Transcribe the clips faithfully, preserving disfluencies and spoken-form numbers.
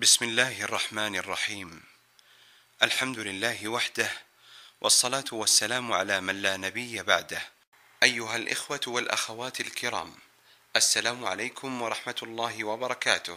بسم الله الرحمن الرحيم. الحمد لله وحده، والصلاة والسلام على من لا نبي بعده. أيها الإخوة والأخوات الكرام، السلام عليكم ورحمة الله وبركاته.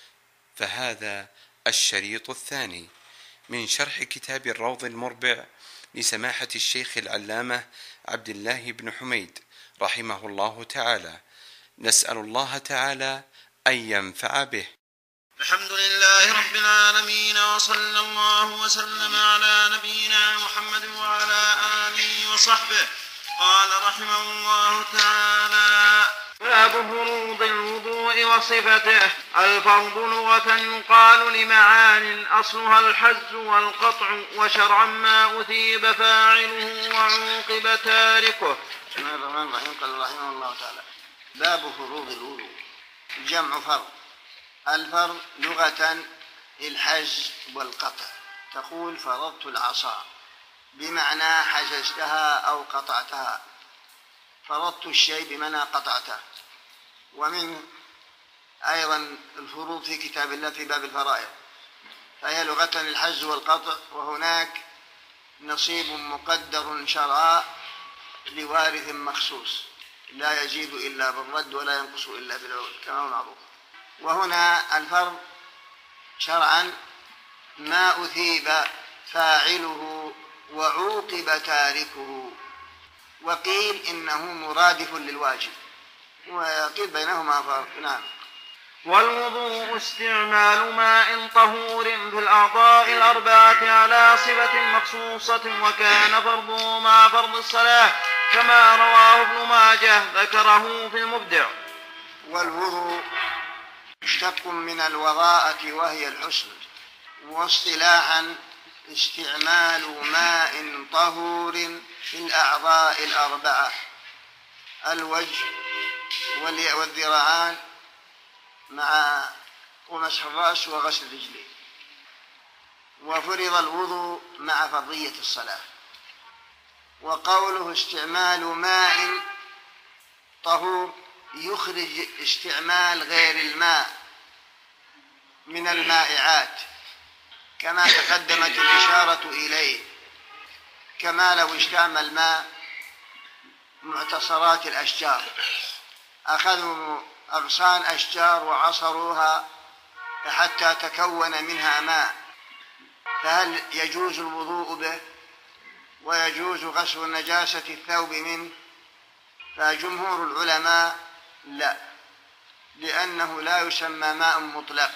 فهذا الشريط الثاني من شرح كتاب الروض المربع لسماحة الشيخ العلامة عبد الله بن حميد رحمه الله تعالى. نسأل الله تعالى أن ينفع به. الحمد لله رب العالمين، وصلى الله وسلم على نبينا محمد وعلى آله وصحبه. قال رحمه الله تعالى: باب فروض الوضوء وصفته. الفرض لغة يقال لمعان أصلها الحز والقطع، وشرعا ما أثيب فاعله وعوقب تاركه. بسم الله الرحمن الرحيم. قال رحمه الله تعالى: باب فروض الوضوء. جمع فرض. الفرض لغة الحج والقطع. تقول فرضت العصا بمعنى حجزتها أو قطعتها، فرضت الشيء بمعنى قطعته. ومن أيضا الفروض في كتاب الله في باب الفرائض، فهي لغة الحج والقطع، وهناك نصيب مقدر شرعا لوارث مخصوص لا يزيد إلا بالرد ولا ينقص إلا بالعود كما هو معروف. وهنا الفرض شرعا ما أثيب فاعله وعوقب تاركه، وقيل إنه مرادف للواجب، وقيل بينهما فرق. نعم. والوضوء استعمال ماء طهور في الأعضاء الأربعة على صفة مخصوصة، وكان فرضه مع فرض الصلاة كما رواه ابن ماجه ذكره في المبدع. والوضوء مشتق من الوضاءة وهي الحسن، واصطلاحا استعمال ماء طهور في الأعضاء الأربعة: الوجه والذراعان مع ومسح الرأس وغسل الرجلين. وفرض الوضوء مع فرضية الصلاة. وقوله استعمال ماء طهور يخرج استعمال غير الماء من المائعات كما تقدمت الإشارة إليه، كما لو استعمل ماء معتصرات الأشجار، أخذوا أغصان أشجار وعصروها حتى تكون منها ماء، فهل يجوز الوضوء به ويجوز غسل نجاسة الثوب منه؟ فجمهور العلماء لا، لأنه لا يسمى ماء مطلق.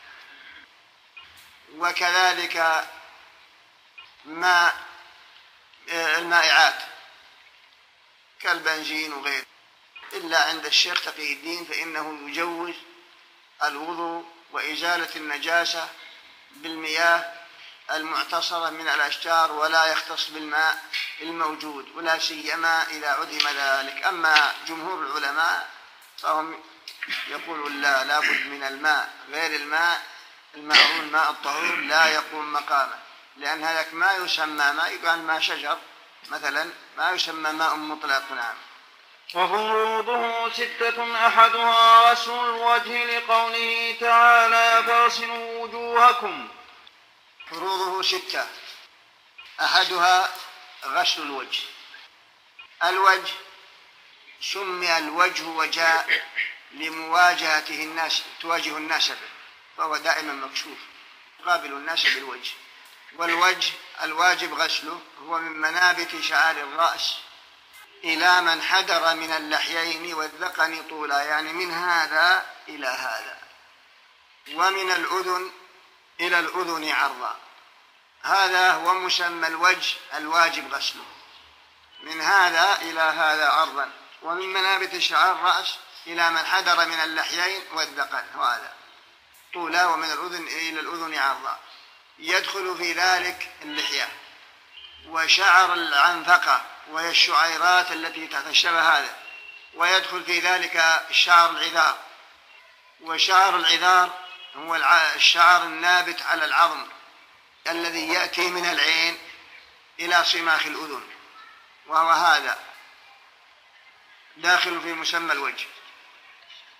وكذلك ماء المائعات كالبنزين وغيره، إلا عند الشيخ تقي الدين فإنه يجوز الوضوء وإزالة النجاسة بالمياه المعتصرة من الأشجار، ولا يختص بالماء الموجود، ولا سيما إذا عدم ذلك. أما جمهور العلماء فهم يقولون لا، لابد من الماء غير الماء المعروف الماء الطهور لا يقوم مقامه، لأن هذاك ما يسمى ماء، يقال ماء شجر مثلا، ما يسمى ماء مطلق. نعم. وفروضه ستة، أحدها غسل الوجه لقوله تعالى: فاغسلوا وجوهكم. فروضه ستة، أحدها غسل الوجه. الوجه سمي الوجه وجاء لمواجهته الناس، تواجه الناس به، فهو دائما مكشوف قابل الناس بالوجه. والوجه الواجب غسله هو من منابت شعار الرأس إلى من حدر من اللحيين والذقن طولا، يعني من هذا إلى هذا، ومن الأذن إلى الأذن عرضا. هذا هو مسمى الوجه الواجب غسله، من هذا إلى هذا عرضا، ومن منابت شعار الرأس إلى من حدر من اللحيين والذقن وهذا طولا، ومن الأذن إلى الأذن عرضا. يدخل في ذلك اللحية وشعر العنفقة وهي الشعيرات التي تتشبه هذا، ويدخل في ذلك شعر العذار. وشعر العذار هو الشعر النابت على العظم الذي يأتي من العين إلى صماخ الأذن، وهو هذا داخل في مسمى الوجه.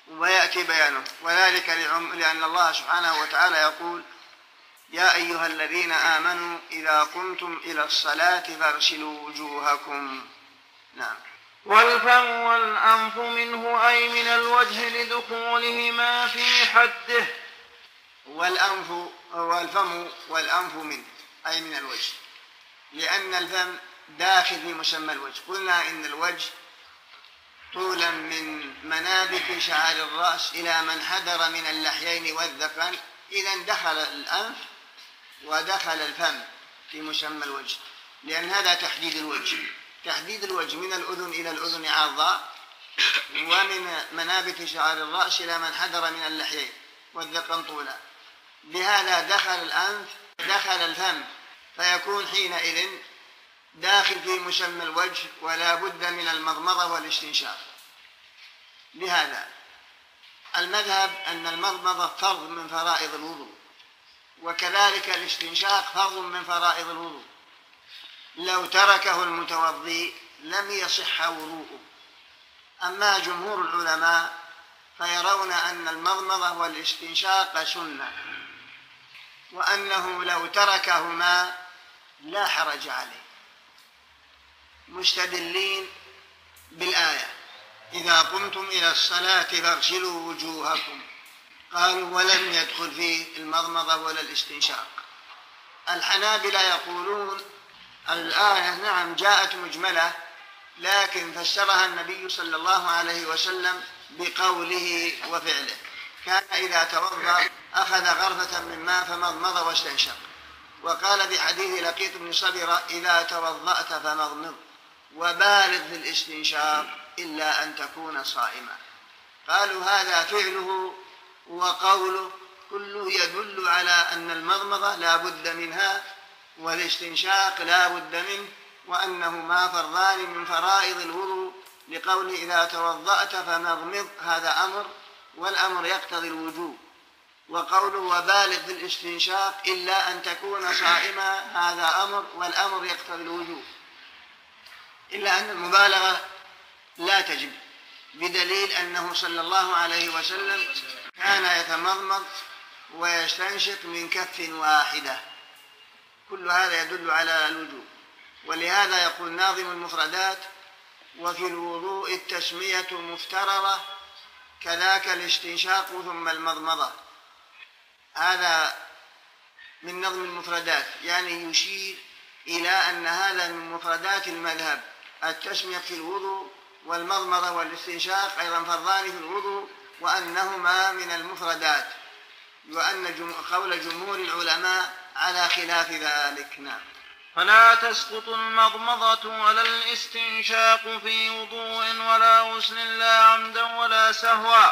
ويأتي بيانه، وذلك لأن الله سبحانه وتعالى يقول: يا أيها الذين آمنوا إذا قمتم إلى الصلاة فاغسلوا وجوهكم. نعم. والفم والأنف منه أي من الوجه لدخولهما في حده. والأنف والفم والأنف منه أي من الوجه، لأن الفم داخل في مسمى الوجه. قلنا إن الوجه طولا من منابت شعر الرأس إلى من حدر من اللحيين والذقن، إذن دخل الأنف ودخل الفم في مسمى الوجه، لأن هذا تحديد الوجه. تحديد الوجه من الأذن إلى الأذن عرضا، ومن منابت شعر الرأس إلى من حدر من اللحيين والذقن طولا. بهذا دخل الأنف دخل الفم، فيكون حينئذ داخل في مسمى الوجه، ولا بد من المضمضة والاستنشاق. لهذا المذهب أن المضمضة فرض من فرائض الوضوء، وكذلك الاستنشاق فرض من فرائض الوضوء. لو تركه المتوضي لم يصح وضوءه. أما جمهور العلماء فيرون أن المضمضة والاستنشاق سنة، وأنه لو تركهما لا حرج عليه، مستدلين بالآية: إذا قمتم إلى الصلاة فاغسلوا وجوهكم. قالوا ولم يدخل فيه المضمضة ولا الاستنشاق. الحنابلة يقولون الآية نعم جاءت مجملة، لكن فسرها النبي صلى الله عليه وسلم بقوله وفعله. كان إذا توضأ أخذ غرفة من ماء فمضمض واستنشق، وقال بحديث لقيط بن صبرة: إذا توضأت فمضمض وبالغ في الاستنشاق إلا أن تكون صائما. قالوا هذا فعله وقوله كله يدل على أن المضمضة لا بد منها والاستنشاق لا بد منه، وأنهما فرضان من فرائض الوضوء، لقول إذا توضأت فمضمض هذا أمر، والأمر يقتضي الوجوب. وقوله وبالغ في الاستنشاق إلا أن تكون صائما هذا أمر، والأمر يقتضي الوجوب، إلا أن المبالغة لا تجب، بدليل أنه صلى الله عليه وسلم كان يتمضمض ويستنشق من كف واحدة. كل هذا يدل على الوجوب. ولهذا يقول ناظم المفردات: وفي الوضوء التسمية مفترضة كذاك الاستنشاق ثم المضمضة. هذا من نظم المفردات، يعني يشير إلى أن هذا من مفردات المذهب، التسمية في الوضوء والمضمضة والاستنشاق أيضا فرضان في الوضوء، وأنهما من المفردات، وأن قول جمهور العلماء على خلاف ذلك. نعم. فلا تسقط المضمضة ولا الاستنشاق في وضوء ولا غسل لا عمدا ولا سهوا.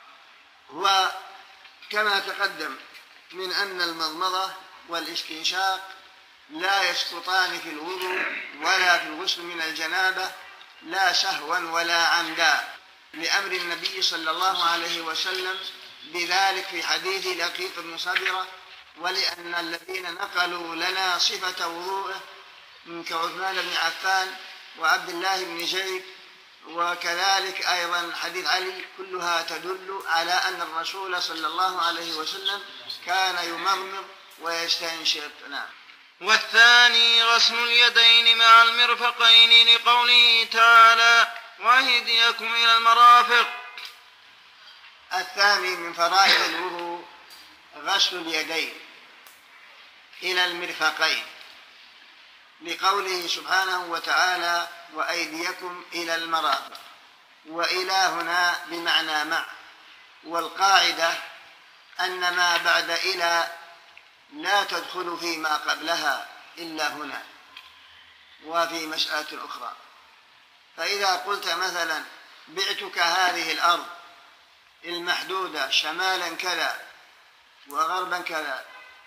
وكما تقدم من أن المضمضة والاستنشاق لا يسقطان في الوضوء ولا في الغسل من الجنابة، لا سهوا ولا عمدا، لأمر النبي صلى الله عليه وسلم بذلك في حديث لقيط بن صبرة، ولأن الذين نقلوا لنا صفة وضوءه من كعثمان بن عفان وعبد الله بن زيد، وكذلك أيضا حديث علي، كلها تدل على أن الرسول صلى الله عليه وسلم كان يمضمض ويستنشق. نعم. والثاني غسل اليدين مع المرفقين، لقوله تعالى: وأيديكم إلى المرافق. الثاني من فرائض الوضوء غسل اليدين إلى المرفقين، لقوله سبحانه وتعالى: وأيديكم إلى المرافق. وإلى هنا بمعنى مع، والقاعدة أن ما بعد إلى لا تدخل فيما قبلها إلا هنا وفي مسألة أخرى. فإذا قلت مثلا: بعتك هذه الأرض المحدودة شمالا كذا وغربا كذا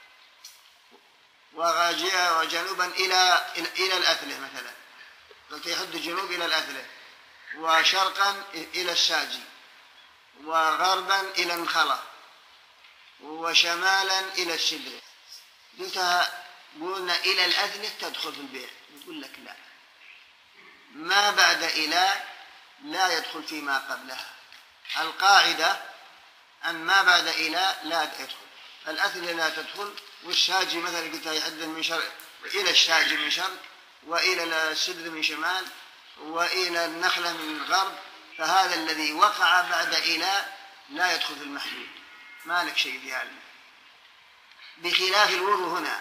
وغاجية وجنوبا إلى إلى الأثلة، مثلا قلت يحد الجنوب إلى الأثلة، وشرقا إلى الساجي، وغربا إلى النخلة، وشمالا إلى السدرة. قلتها قلنا إلى الأثلة تدخل في البيع، يقول لك لا، ما بعد إلى لا يدخل فيما قبلها، القاعدة أن ما بعد إلى لا يدخل، الأثل لا تدخل، والشاجي مثلا قلت يحد من شرق إلى الشاجي من شرق، وإلى السدر من شمال، وإلى النخلة من غرب، فهذا الذي وقع بعد إلى لا يدخل في المحدود، ما لك شيء في علمه. بخلاف الوضوء هنا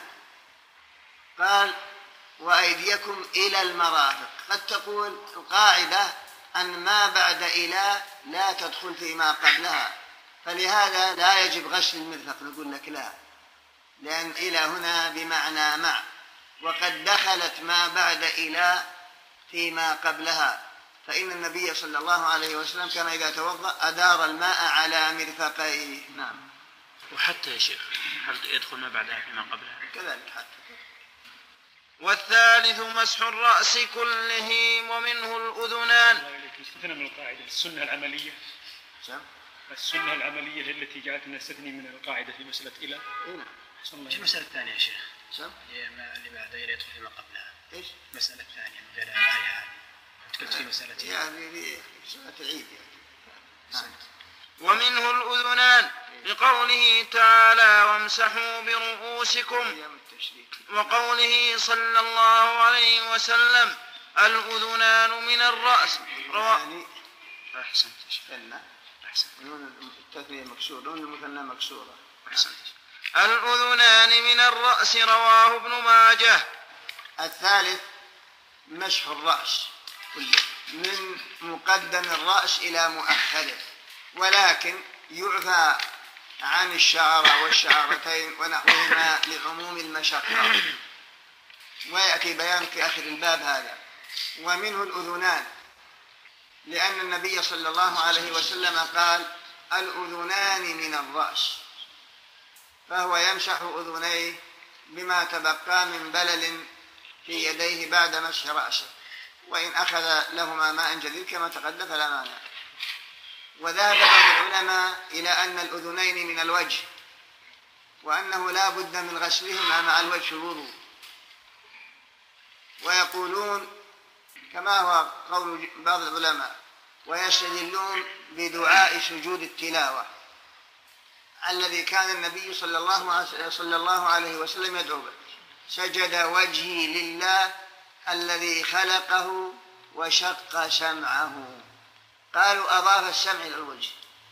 قال وأيديكم إلى المرافق، قد تقول القاعدة أن ما بعد إلى لا تدخل فيما قبلها، فلهذا لا يجب غسل المرفق، نقول لك لا، لأن إلى هنا بمعنى مع، وقد دخلت ما بعد إلى فيما قبلها، فإن النبي صلى الله عليه وسلم كان إذا توضأ أدار الماء على مرفقيه. نعم. وحتى يا شيخ هل يدخل ما بعدها فيما قبلها؟ كذلك حتى. والثالث مسح الرأس كله ومنه الأذنان. استثنى من القاعدة السنة العملية. سم. السنة العملية التي جعلتنا نستثني من القاعدة في مسألة إلى. هنا. في المسألة الثانية يا شيخ. سم. اللي بعد إلى يدخل فيما قبلها. إيش؟ المسألة الثانية من غير الآية هذه. تكلمت في مسألة. يعني في مسألة العيد يعني. ومنه الأذنان لقوله تعالى وامسحوا برؤوسكم، وقوله صلى الله عليه وسلم الأذنان من الرأس. يعني أحسنت أحسنت التثنية مكسورة، نون المثنى مكسورة. أحسنت. الأذنان من الرأس رواه ابن ماجه. الثالث مسح الرأس كله من مقدم الرأس إلى مؤخره، ولكن يعفى عن الشعر والشعرتين ونحوهما لعموم المشقة، ويأتي بيان في آخر الباب هذا. ومنه الأذنان لأن النبي صلى الله عليه وسلم قال الأذنان من الرأس، فهو يمسح أذنيه بما تبقى من بلل في يديه بعد مسح رأسه، وإن أخذ لهما ماء جديد كما تقدم فلا مانع. وذهب بعض العلماء إلى أن الأذنين من الوجه، وأنه لا بد من غسلهما مع الوجه في الوضوء، ويقولون كما هو قول بعض العلماء، ويستدلون بدعاء سجود التلاوة الذي كان النبي صلى الله صلى الله عليه وسلم يدعو به: سجد وجهي لله الذي خلقه وشق سمعه. قالوا أضاف السمع إلى الوجه،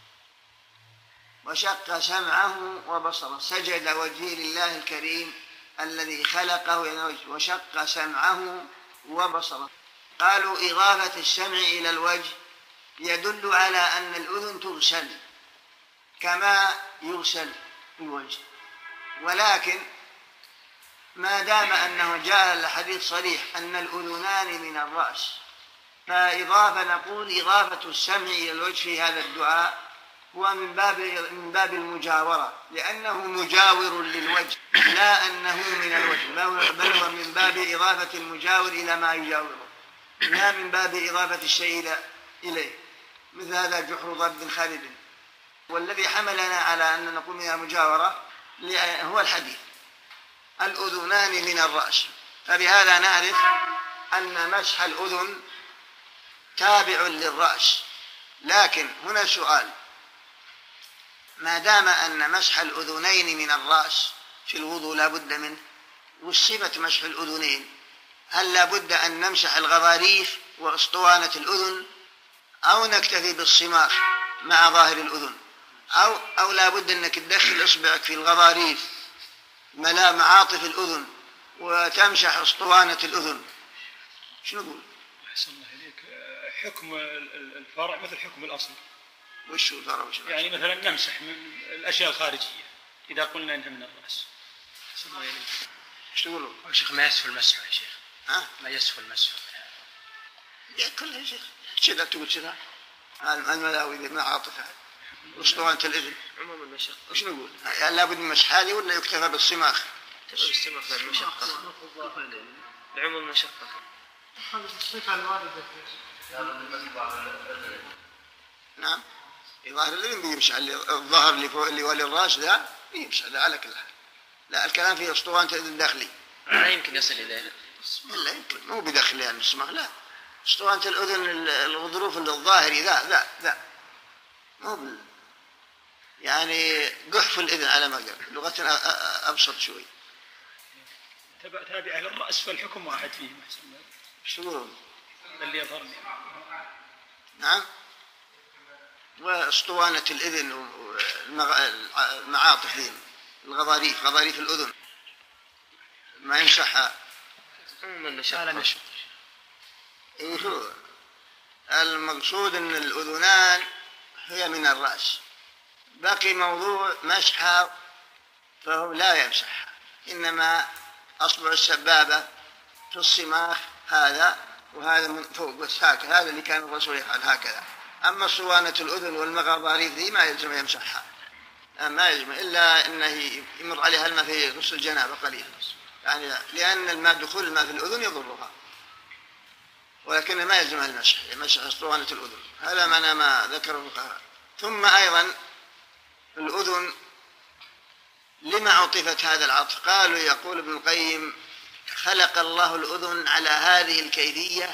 وشق سمعه وبصره، سجد وجهي لله الكريم الذي خلقه يعني وجه، وشق سمعه وبصره. قالوا إضافة السمع إلى الوجه يدل على أن الأذن تغسل كما يغسل الوجه، ولكن ما دام أنه جاء الحديث صريح أن الأذنان من الرأس، فإضافة نقول إضافة السمع إلى الوجه في هذا الدعاء هو من باب من باب المجاورة، لأنه مجاور للوجه، لا أنه من الوجه، بل هو من باب إضافة المجاور إلى ما يجاوره، لا من باب إضافة الشيء إليه. مثل هذا جحر ضرب خالد. والذي حملنا على أن نقول من المجاورة هو الحديث الأذنان من الرأس، فبهذا نعرف أن مسح الأذن تابع للرأس. لكن هنا سؤال: ما دام أن مسح الأذنين من الرأس في الوضوء لا بد منه، وصفة مسح الأذنين، هل لا بد أن نمسح الغضاريف وأسطوانة الأذن، أو نكتفي بالصماخ مع ظاهر الأذن، أو, أو لا بد أنك تدخل إصبعك في الغضاريف ملا معاطف الأذن وتمسح أسطوانة الأذن؟ شنو نقول؟ أحسن الله إليك. حكم الفرع مثل حكم الأصل. وش الفرع؟ وش يعني مثلا نمسح من الأشياء الخارجية إذا قلنا إنها من الرأس. أحسن الله إليك. ايش تقولون؟ يا شيخ ما يسهل المسح يا شيخ. ها؟ ما يسهل المسح. يا كلها يا شيخ كذا تقول كذا. الملاوي ما عاطفة أسطوانة الإذن عموم المشقة. وش نقول؟ يعني لابد من مسح هذه ولا يكتفى بالصماخ؟ الصماخ بالمشقة. لعموم المشقة. هذه الصفة الواردة نعم. ظاهر الإذن بيمشي على الظهر اللي فوق اللي ولي الرأس لا بيمشي على كل حال. لا الكلام فيه أسطوانة الإذن الداخلي. لا يمكن يصل إليه. لا يمكن مو بداخل يعني الصماخ لا. أسطوانة الأذن الغضروف الظاهري ذا ذا ذا مو بال... يعني قحف الإذن على ما قال، لغتنا أبسط شوي. تابعة للرأس فالحكم واحد فيهم أحسن. شو يقولون؟ اللي يظهرني. نعم. واسطوانة الإذن والمعاطف ذي الغضاريف، غضاريف الأذن ما يمسحها. لا نشط. إيه المقصود أن الأذنان هي من الرأس، باقي موضوع مسحها فهو لا يمسحها، إنما أصبع السبابة في الصماخ هذا وهذا من فوق بس هكذا، هذا اللي كان الرسول يفعل هكذا. أما صوانة الأذن والمغاضاريف ذي ما يلزم يمسحها، ما يلزم إلا أنه يمر عليها الماء في غسل الجنابة قليلا، يعني لأن الماء دخول الماء في الأذن يضرها، ولكن ما يلزمها المسح، مسح اسطوانة الأذن. هذا معنى ما ذكر الفقهاء. ثم أيضا الأذن لما عطفت هذا العطف؟ قالوا يقول ابن القيم خلق الله الأذن على هذه الكيفية،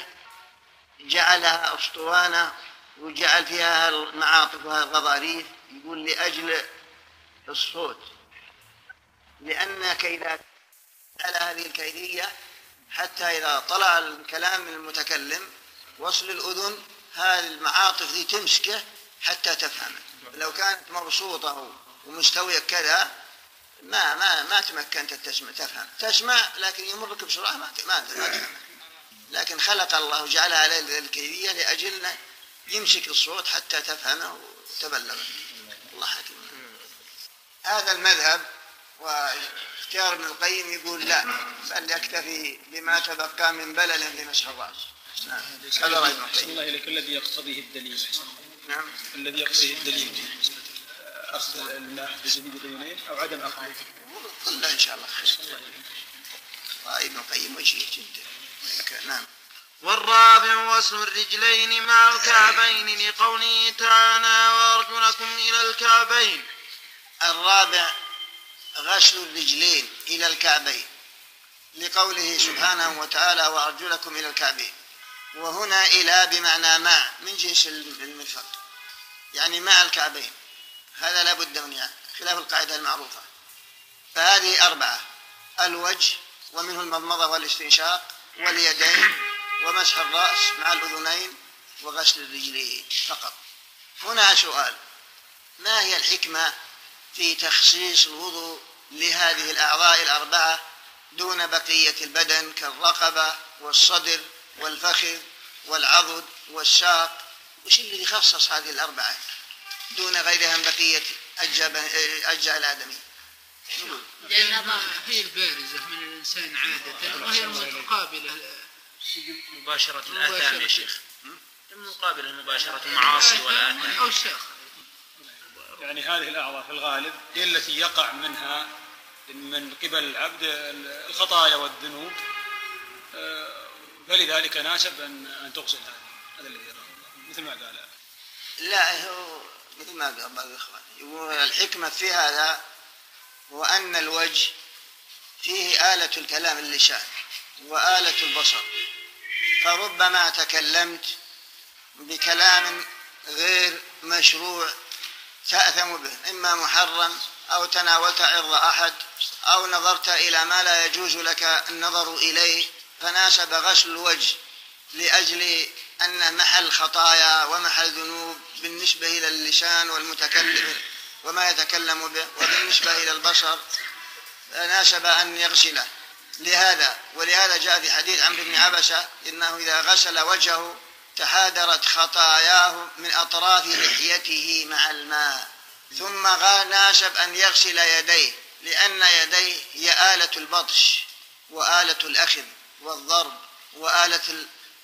جعلها أسطوانة وجعل فيها المعاطف والغضاريف، يقول لأجل الصوت، لأنك إذا على هذه الكيفية حتى إذا طلع الكلام من المتكلم وصل الأذن هذه المعاطف ذي تمسكه حتى تفهمه. لو كانت مبسوطة ومستوية كذا ما ما ما تمكنت تسمع تفهم تسمع لكن يمرك بسرعة ما ما تفهم. لكن خلق الله جعلها على الكيفية لأجل يمسك الصوت حتى تفهمه وتبلغه. الله حكيم. هذا المذهب، واختيار ابن القيم يقول لا، بل يكتفي بما تبقى من بلل في مسح الرأس. نعم. هذا رأي ابن القيم. الله إليك الذي يقتضيه الدليل. نعم. الذي يقتضيه الدليل أخذ الماء بجديد العينين أو عدم أخذه. كله إن شاء الله خير. رأي ابن القيم وجيه جدا. نعم. والرابع غسل الرجلين مع الكعبين لقوله تعالى وأرجلكم إلى الكعبين. الرابع غسل الرجلين إلى الكعبين لقوله سبحانه وتعالى وأرجلكم إلى الكعبين، وهنا إلى بمعنى مع من جنس المرفق، يعني مع الكعبين، هذا لا بد من يعني خلاف القاعدة المعروفة. فهذه أربعة: الوجه ومنه المضمضة والاستنشاق واليدين ومسح الرأس مع الأذنين وغسل الرجلين فقط. هنا سؤال: ما هي الحكمة في تخصيص الوضوء لهذه الأعضاء الأربعة دون بقية البدن كالرقبة والصدر والفخذ والعضد والساق؟ وش اللي يخصص هذه الأربعة دون غيرها من بقية أجزاء الآدمي؟ لأنها هي البارزة من الإنسان عادة وهي المقابلة مباشرة الآثام يا شيخ، المقابلة مباشرة المعاصي والآثام أو الشاخ. يعني هذه الأعضاء في الغالب هي التي يقع منها من قبل العبد الخطايا والذنوب، فلذلك ناسب أن تغسل هذه. هذا الذي مثل ما قال. لا، هو مثل ما قال بعض الإخوان يقول الحكمة في هذا هو أن الوجه فيه آلة الكلام اللسان وآلة البصر، فربما تكلمت بكلام غير مشروع تأثم به، إما محرم أو تناولت عرض أحد أو نظرت إلى ما لا يجوز لك النظر إليه، فناسب غسل الوجه لأجل أن محل خطايا ومحل ذنوب بالنسبة إلى اللسان والمتكلم وما يتكلم به، وبالنسبة إلى البصر ناسب أن يغسله. لهذا ولهذا جاء في حديث عمرو بن عبسة إنه إذا غسل وجهه تحادرت خطاياه من أطراف لحيته مع الماء. ثم ناسب أن يغسل يديه لأن يديه هي آلة البطش وآلة الأخذ والضرب وآلة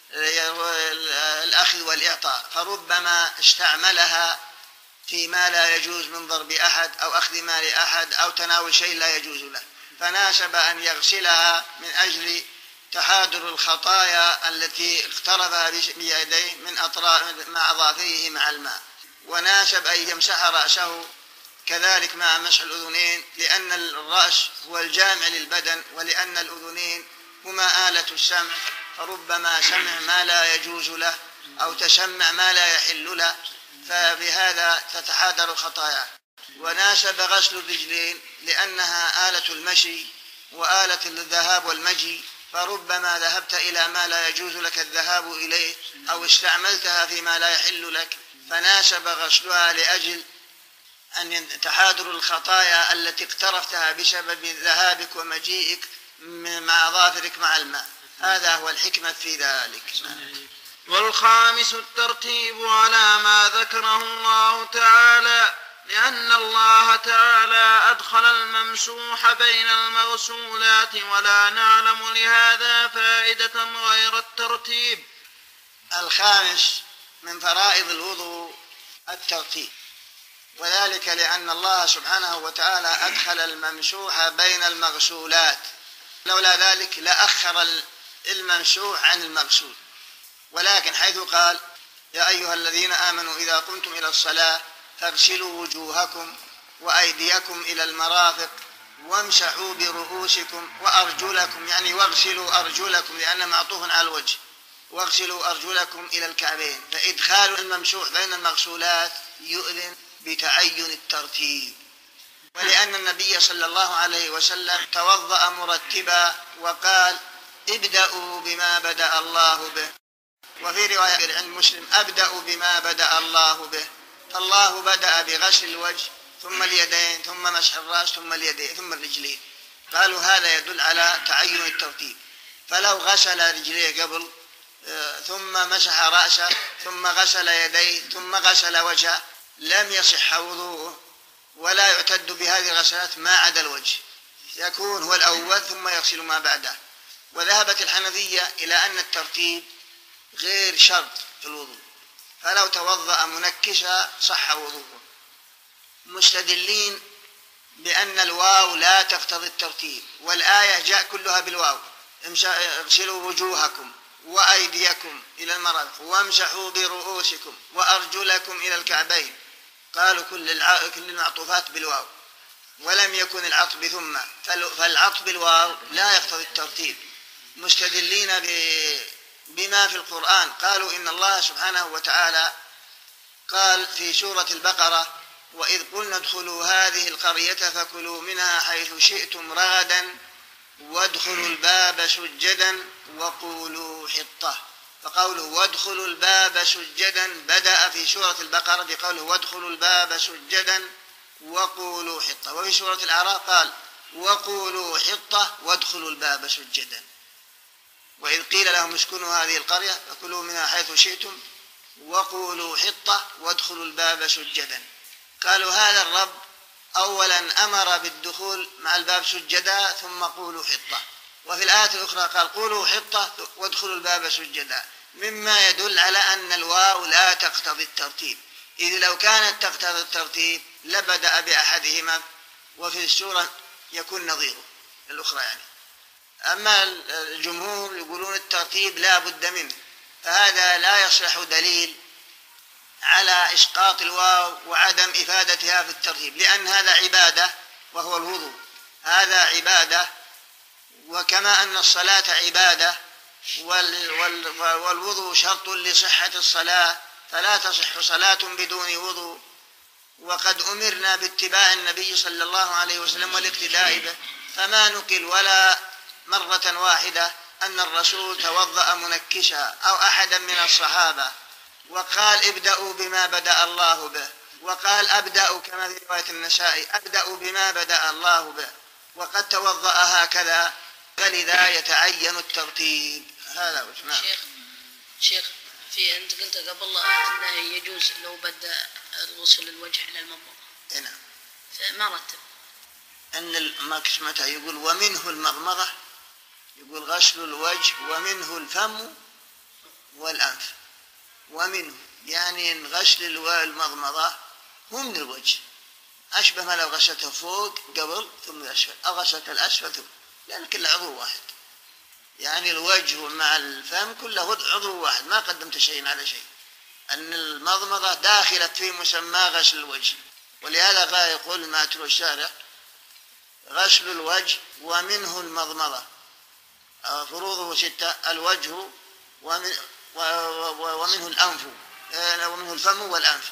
الأخذ والإعطاء، فربما استعملها فيما لا يجوز من ضرب أحد أو أخذ مال أحد أو تناول شيء لا يجوز له، فناسب أن يغسلها من أجل تحادر الخطايا التي اقتربها بيديه من أطراف مع أظافره مع الماء. وناسب أن يمسح رأسه كذلك مع مسح الأذنين، لأن الرأس هو الجامع للبدن، ولأن الأذنين هما آلة السمع، فربما سمع ما لا يجوز له أو تسمع ما لا يحل له، فبهذا تتحادر الخطايا. وناسب غسل الرجلين لأنها آلة المشي وآلة الذهاب والمجي، فربما ذهبت إلى ما لا يجوز لك الذهاب إليه أو استعملتها فيما لا يحل لك، فناسب غسلها لأجل أن تحادر الخطايا التي اقترفتها بسبب ذهابك ومجيئك مع ظافرك مع الماء. هذا هو الحكمة في ذلك. والخامس الترتيب على ما ذكره الله تعالى، لأن الله تعالى أدخل الممسوح بين المغسولات، ولا نعلم لهذا فائدة غير الترتيب. الخامس من فرائض الوضوء الترتيب، وذلك لأن الله سبحانه وتعالى أدخل الممسوح بين المغسولات، لولا ذلك لأخر الممسوح عن المغسول. ولكن حيث قال يا أيها الذين آمنوا إذا قمتم إلى الصلاة فاغسلوا وجوهكم وأيديكم إلى المرافق وامسحوا برؤوسكم وأرجلكم، يعني واغسلوا أرجلكم لأنه معطوف على الوجه، واغسلوا أرجلكم إلى الكعبين. فإدخال الممسوح بين المغسولات يؤذن بتعين الترتيب، ولأن النبي صلى الله عليه وسلم توضأ مرتبا وقال ابدأوا بما بدأ الله به، وفي رواية عند مسلم أبدأوا بما بدأ الله به، فالله بدأ بغسل الوجه ثم اليدين ثم مسح الرأس ثم اليدين ثم الرجلين. قالوا هذا يدل على تعين الترتيب، فلو غسل رجليه قبل ثم مسح رأسه ثم غسل يديه ثم غسل وجهه لم يصح وضوءه، ولا يعتد بهذه الغسلات ما عدا الوجه، يكون هو الأول ثم يغسل ما بعده. وذهبت الحنفية إلى أن الترتيب غير شرط في الوضوء، فلو توضأ منكسا صح وضوءه، مستدلين بأن الواو لا تقتضي الترتيب، والآية جاء كلها بالواو، اغسلوا وجوهكم وأيديكم إلى المرافق وامسحوا برؤوسكم وأرجلكم إلى الكعبين. قالوا كل المعطوفات بالواو، ولم يكن العطف بثم، فالعطف بالواو لا يقتضي الترتيب، مستدلين بما في القرآن. قالوا إن الله سبحانه وتعالى قال في سورة البقرة وإذ قلنا ادخلوا هذه القرية فكلوا منها حيث شئتم رغدا وادخلوا الباب سجدا وقولوا حطة. فقوله وادخلوا الباب سجدا بدأ في سورة البقرة بقوله وادخلوا الباب سجدا وقولوا حطة، وفي سورة الأعراف قال وقولوا حطة وادخلوا الباب سجدا. وإذ قيل لهم اسكنوا هذه القرية فكلوا منها حيث شئتم وقولوا حطة وادخلوا الباب سجدا. قالوا هذا الرب أولا أمر بالدخول مع الباب سجدا ثم قولوا حطة، وفي الآية الأخرى قال قولوا حطة وادخلوا الباب سجدا، مما يدل على أن الواو لا تقتضي الترتيب، إذ لو كانت تقتضي الترتيب لبدأ بأحدهما وفي السورة يكون نظيره الأخرى يعني. أما الجمهور يقولون الترتيب لا بد منه، فهذا لا يصلح دليل على إسقاط الواو وعدم إفادتها في الترتيب، لأن هذا عبادة وهو الوضوء، هذا عبادة، وكما أن الصلاة عبادة والوضوء شرط لصحة الصلاة، فلا تصح صلاة بدون وضوء. وقد أمرنا باتباع النبي صلى الله عليه وسلم والاقتداء به، فما نقل ولا مرة واحدة أن الرسول توضأ منكسا أو أحدا من الصحابة وقال ابدأوا بما بدأ الله به، وقال أبدأ كما في رواية النسائي أبدأ بما بدأ الله به، وقد توضأ هكذا، فلذا يتعين الترتيب. هذا وجه. شيخ شيخ في أنت قلت قبل أنه يجوز لو بدأ الغسل الوجه إلى المضمضة. نعم. فما رتب أن المكسمة يقول ومنه المضمضة، يقول غسل الوجه ومنه الفم والأنف، ومنه يعني غسل المضمضة هو من الوجه، أشبه ما لو غسلته فوق قبل ثم الأسفل أو غسلت الأسفل ثم، لأن كل عضو واحد، يعني الوجه مع الفم كله عضو واحد، ما قدمت شيء على شيء، أن المضمضة داخلة في مسمى غسل الوجه. ولهذا قال يقول الماترو الشارع غسل الوجه ومنه المضمضة، فروضه ستة: الوجه ومن ومنه الأنف ومنه الفم والأنف،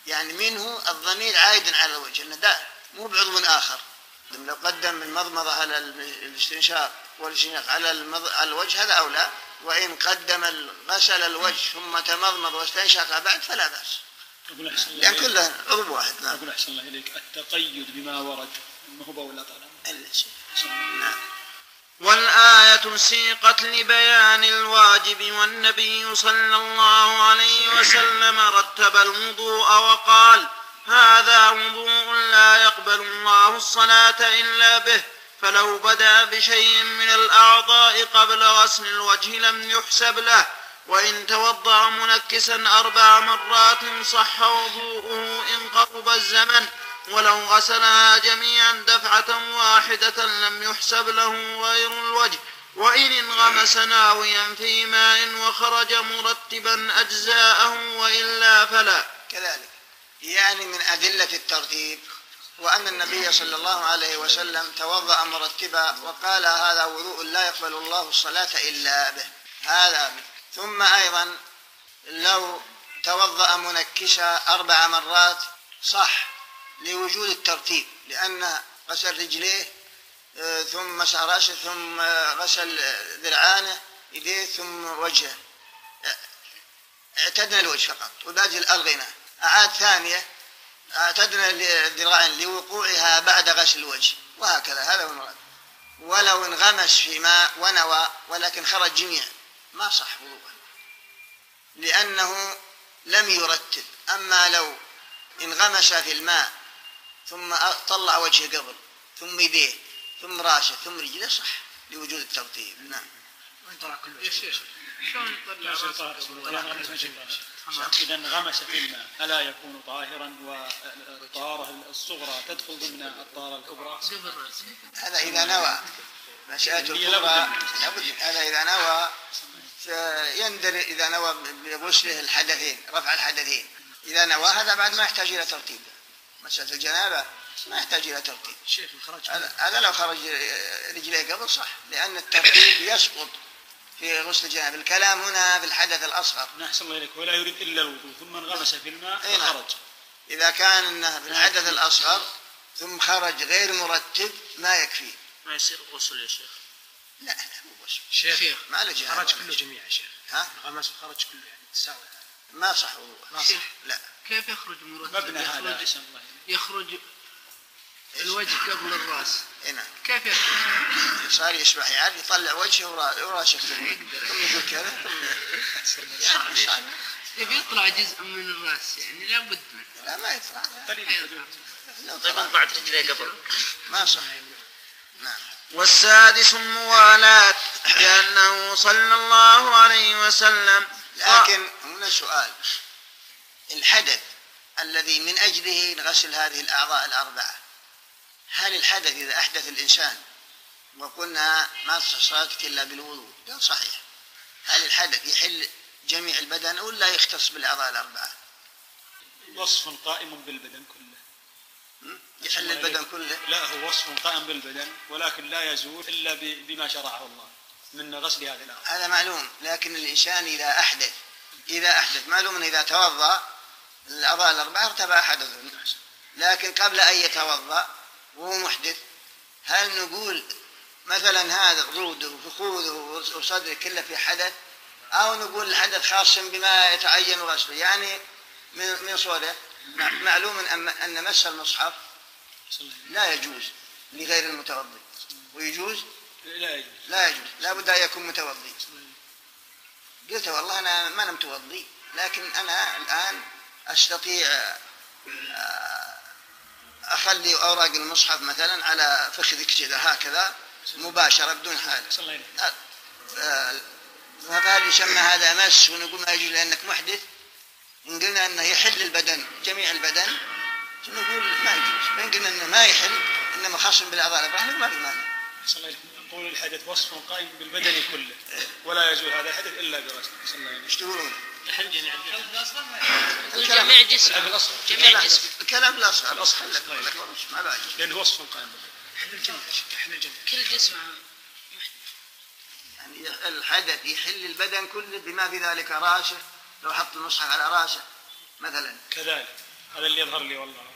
يعني منه الضمير عائد على الوجه، أنه ده مو بعضو آخر. لو قدم المضمضة على الاستنشاق والاستنشاق على الوجه هذا أو لا، وإن قدم غسل الوجه ثم تمضمض واستنشق بعد فلا بأس، لأن كله عضو واحد. نعم. أقول أحسن الله إليك التقيد بما ورد ما هو بولا طالما. نعم. والآية سيقت لبيان الواجب، والنبي صلى الله عليه وسلم رتب الوضوء وقال: هذا وضوء لا يقبل الله الصلاة إلا به، فلو بدأ بشيء من الأعضاء قبل غسل الوجه لم يحسب له، وإن توضأ منكسا أربع مرات صح وضوءه إن قرب الزمن، ولو غسلها جميعا دفعة واحدة لم يحسب له غير الوجه، وإن انغمس ناويا في ماء وخرج مرتبا أجزاءه وإلا فلا. كذلك يعني من أدلة الترتيب وأن النبي صلى الله عليه وسلم توضأ مرتبا وقال: هذا وضوء لا يقبل الله الصلاة إلا به. هذا. ثم أيضا لو توضأ منكسا أربع مرات صح لوجود الترتيب، لأن غسل رجليه ثم مسح رأسه ثم غسل ذراعانه يديه ثم وجهه، اعتدنا الوجه فقط وباقي الغنى. أعاد ثانية اعتدنا الذراعين لوقوعها بعد غسل الوجه، وهكذا. هذا هو المراد. ولو انغمس في ماء ونوى ولكن خرج جميع ما صح وضوءه، لأنه لم يرتب. أما لو انغمس في الماء ثم طلع وجهه قبل ثم يديه ثم راسه ثم رجله صح لوجود الترتيب. نعم. وين طلع كله يا شيخ؟ شلون يطلع راسه؟ إذا انغمس في الماء ألا يكون طاهرا والطهارة الصغرى تدخل ضمن الطهارة الكبرى؟ هذا إذا نوى. مسألة الكبرى هذا إذا نوى يندر، إذا نوى بغسله الحدثين رفع الحدثين إذا نوى هذا بعد ما يحتاج إلى ترتيب. مسألة الجنابة ما يحتاج إلى ترتيب. هذا لو خرج رجليه قبل صح، لأن الترتيب يسقط في غسل الجنابة. الكلام هنا في الحدث الأصغر. نحسن الله إليك. ولا يريد إلا الوضوء ثم انغمس في الماء فخرج. إذا كان إنه في الحدث الأصغر ثم خرج غير مرتب ما يكفي. ما يصير غسل يا شيخ. لا لا مو غسل. شيخ ما له جنابة. خرج كله جميع يا شيخ. ها؟ انغمس وخرج كله يعني تساوي. ما صح وضوءه. ما صح. لا. كيف يخرج مرتب؟ مبنى هذا أحسن الله إليك. يخرج الوجه قبل الراس. نعم. كيف يخرج؟ صار يسبح يعني يطلع وجهه وراسه ثم يقول كذا ثم يعني صار يبي يطلع جزء من الراس يعني لابد منه. لا ما يطلع. طيب انطلعت رجليه قبل ما صح. نعم. والسادس الموالاة، لأنه صلى الله عليه وسلم. لكن هنا سؤال: الحدث الذي من أجله نغسل هذه الأعضاء الأربعة، هل الحدث إذا أحدث الإنسان وقلنا ما تصلت إلا بالوضوء قال صحيح، هل الحدث يحل جميع البدن ولا يختص بالأعضاء الأربعة؟ وصف قائم بالبدن كله. يحل البدن كله؟ لا، هو وصف قائم بالبدن ولكن لا يزول إلا بما شرعه الله من غسل هذه الأعضاء. هذا معلوم. لكن الإنسان إذا أحدث إذا أحدث معلوم إذا توضأ الأعضاء الأربعة ارتفع حدث، لكن قبل أن يتوضأ وهو محدث هل نقول مثلا هذا روده وفخوذه وصدره كله في حدث، أو نقول الحدث خاص بما يتعين غسله؟ يعني من صوره معلوم أن مس المصحف لا يجوز لغير المتوضي، ويجوز لا يجوز لا يجوز لا بد أن يكون متوضي. قلت والله أنا ما أنا متوضي، لكن أنا الآن أستطيع أخلي أوراق المصحف مثلا على فخذك كذا هكذا مباشرة بدون حاجة، فهل يسمى هذا مس ونقول ما يجوز لأنك محدث؟ إن قلنا أنه يحل البدن جميع البدن نقول ما يجوز، وإن قلنا أنه ما يحل إنما خاص بالأعضاء الأربعة ما في مانع. نقول الحدث وصف قائم بالبدن كله ولا يزول هذا الحدث إلا برسم. ايش تقولون؟ يحل جميع جميع جسم جميع جسم الكلام الأصغر الأصغر ما بعد لأنه وصف قائم حل الجميع حل الجميع كل جسم يعني الحدث يحل البدن كله بما في ذلك راسه، لو حط المصحف على راسه مثلا كذلك هذا اللي يظهر لي والله.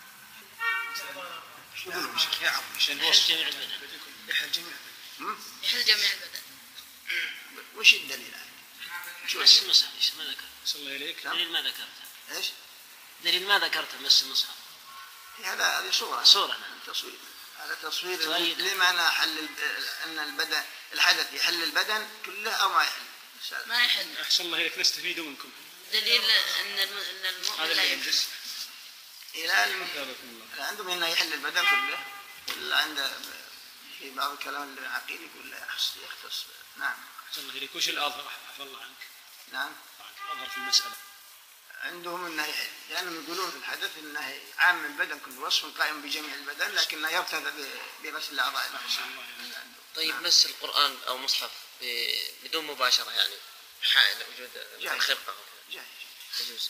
شو يقولون شيخ؟ يعرف يحل جميع البدن. يحل جميع البدن. يحل جميع البدن. وش الدليل عليه؟ مس المصحف ما ذكر. صلى الله إليك. دليل ما ذكرته. ايش؟ دليل ما ذكرته مس المصحف. هذا هذه صورة. صورة نعم. تصوير. هذا تصوير تؤيد. لمعنى حل أن البدن الحدث يحل البدن كله أو ما يحل. ما يحل. أحسن الله إليك نستفيد منكم. دليل أن الم- أن المؤمن هذا لا اللي يحل. ينجس. إلى الم... عندهم هنا يحل البدن كله، ولا عنده في بعض الكلام العقيل يقول لا يختص يختص نعم. أحسن الله إليك. وش الأظهر حفظ الله عنك؟ نعم. أظهر في المسألة. عندهم انه يحل، لانهم يقولون في الحدث انه عام البدن كل وصف قائم بجميع البدن، لكنه يرتفع بغسل الاعضاء. طيب مس القرآن أو مصحف بدون مباشرة يعني حائل وجود الخرقة جائز. يجوز.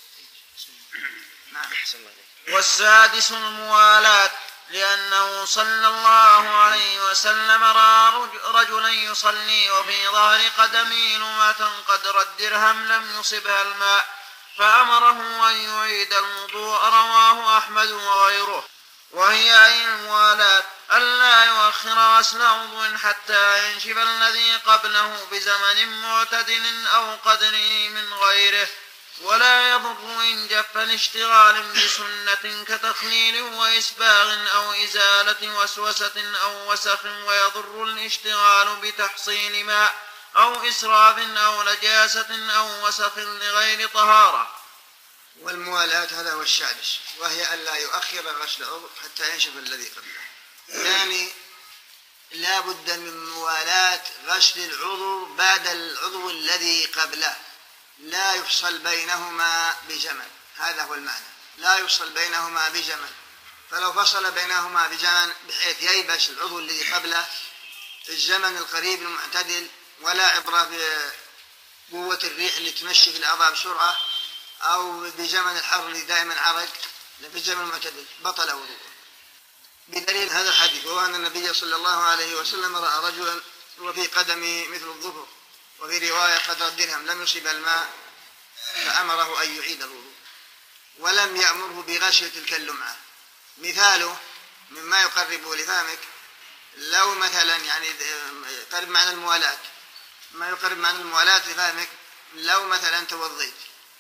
نعم. أحسن الله عليك. والسادس الموالاة، لأنه صلى الله عليه وسلم رأى رجلا يصلي وفي ظهر قدمه لمة قدر الدرهم لم يصبها الماء، فأمره أن يعيد الوضوء. رواه أحمد وغيره. وهي أي الموالاة ألا يؤخر غسل عضو حتى ينشف الذي قبله بزمن معتدل أو قدره من غيره، ولا يضر إن جف لاشتغال بسنة كتخليل وإسباغ أو إزالة وسوسة أو وسخ، ويضر الاشتغال بتحصيل ماء أو إسراف أو نجاسة أو وسخ لغير طهارة. والموالاة هذا هو السادس، وهي ألا يؤخر غسل عضو حتى ينشف الذي قبله. يعني لا بد من موالاة غسل العضو بعد العضو الذي قبله، لا يفصل بينهما بزمن. هذا هو المعنى، لا يفصل بينهما بزمن. فلو فصل بينهما بزمن بحيث ييبس العضو الذي قبله في الزمن القريب المعتدل، ولا عبرة بقوة الريح اللي تمشي في الأعضاء بسرعة، أو بزمن الحر اللي دائما عرق، في الزمن المعتدل بطل وضوءه. بدليل هذا الحديث، وهو أن النبي صلى الله عليه وسلم رأى رجلا وفي قدمه مثل الظفر، وفي رواية قدر الدرهم لم يصب الماء، فأمره أن يعيد الوضوء، ولم يأمره بغسل تلك اللمعة. مثاله مما يقربه لفهمك، لو مثلا يعني قرب معنى الموالاة، ما يقرب معنى الموالاة لفهمك، لو مثلا توضيت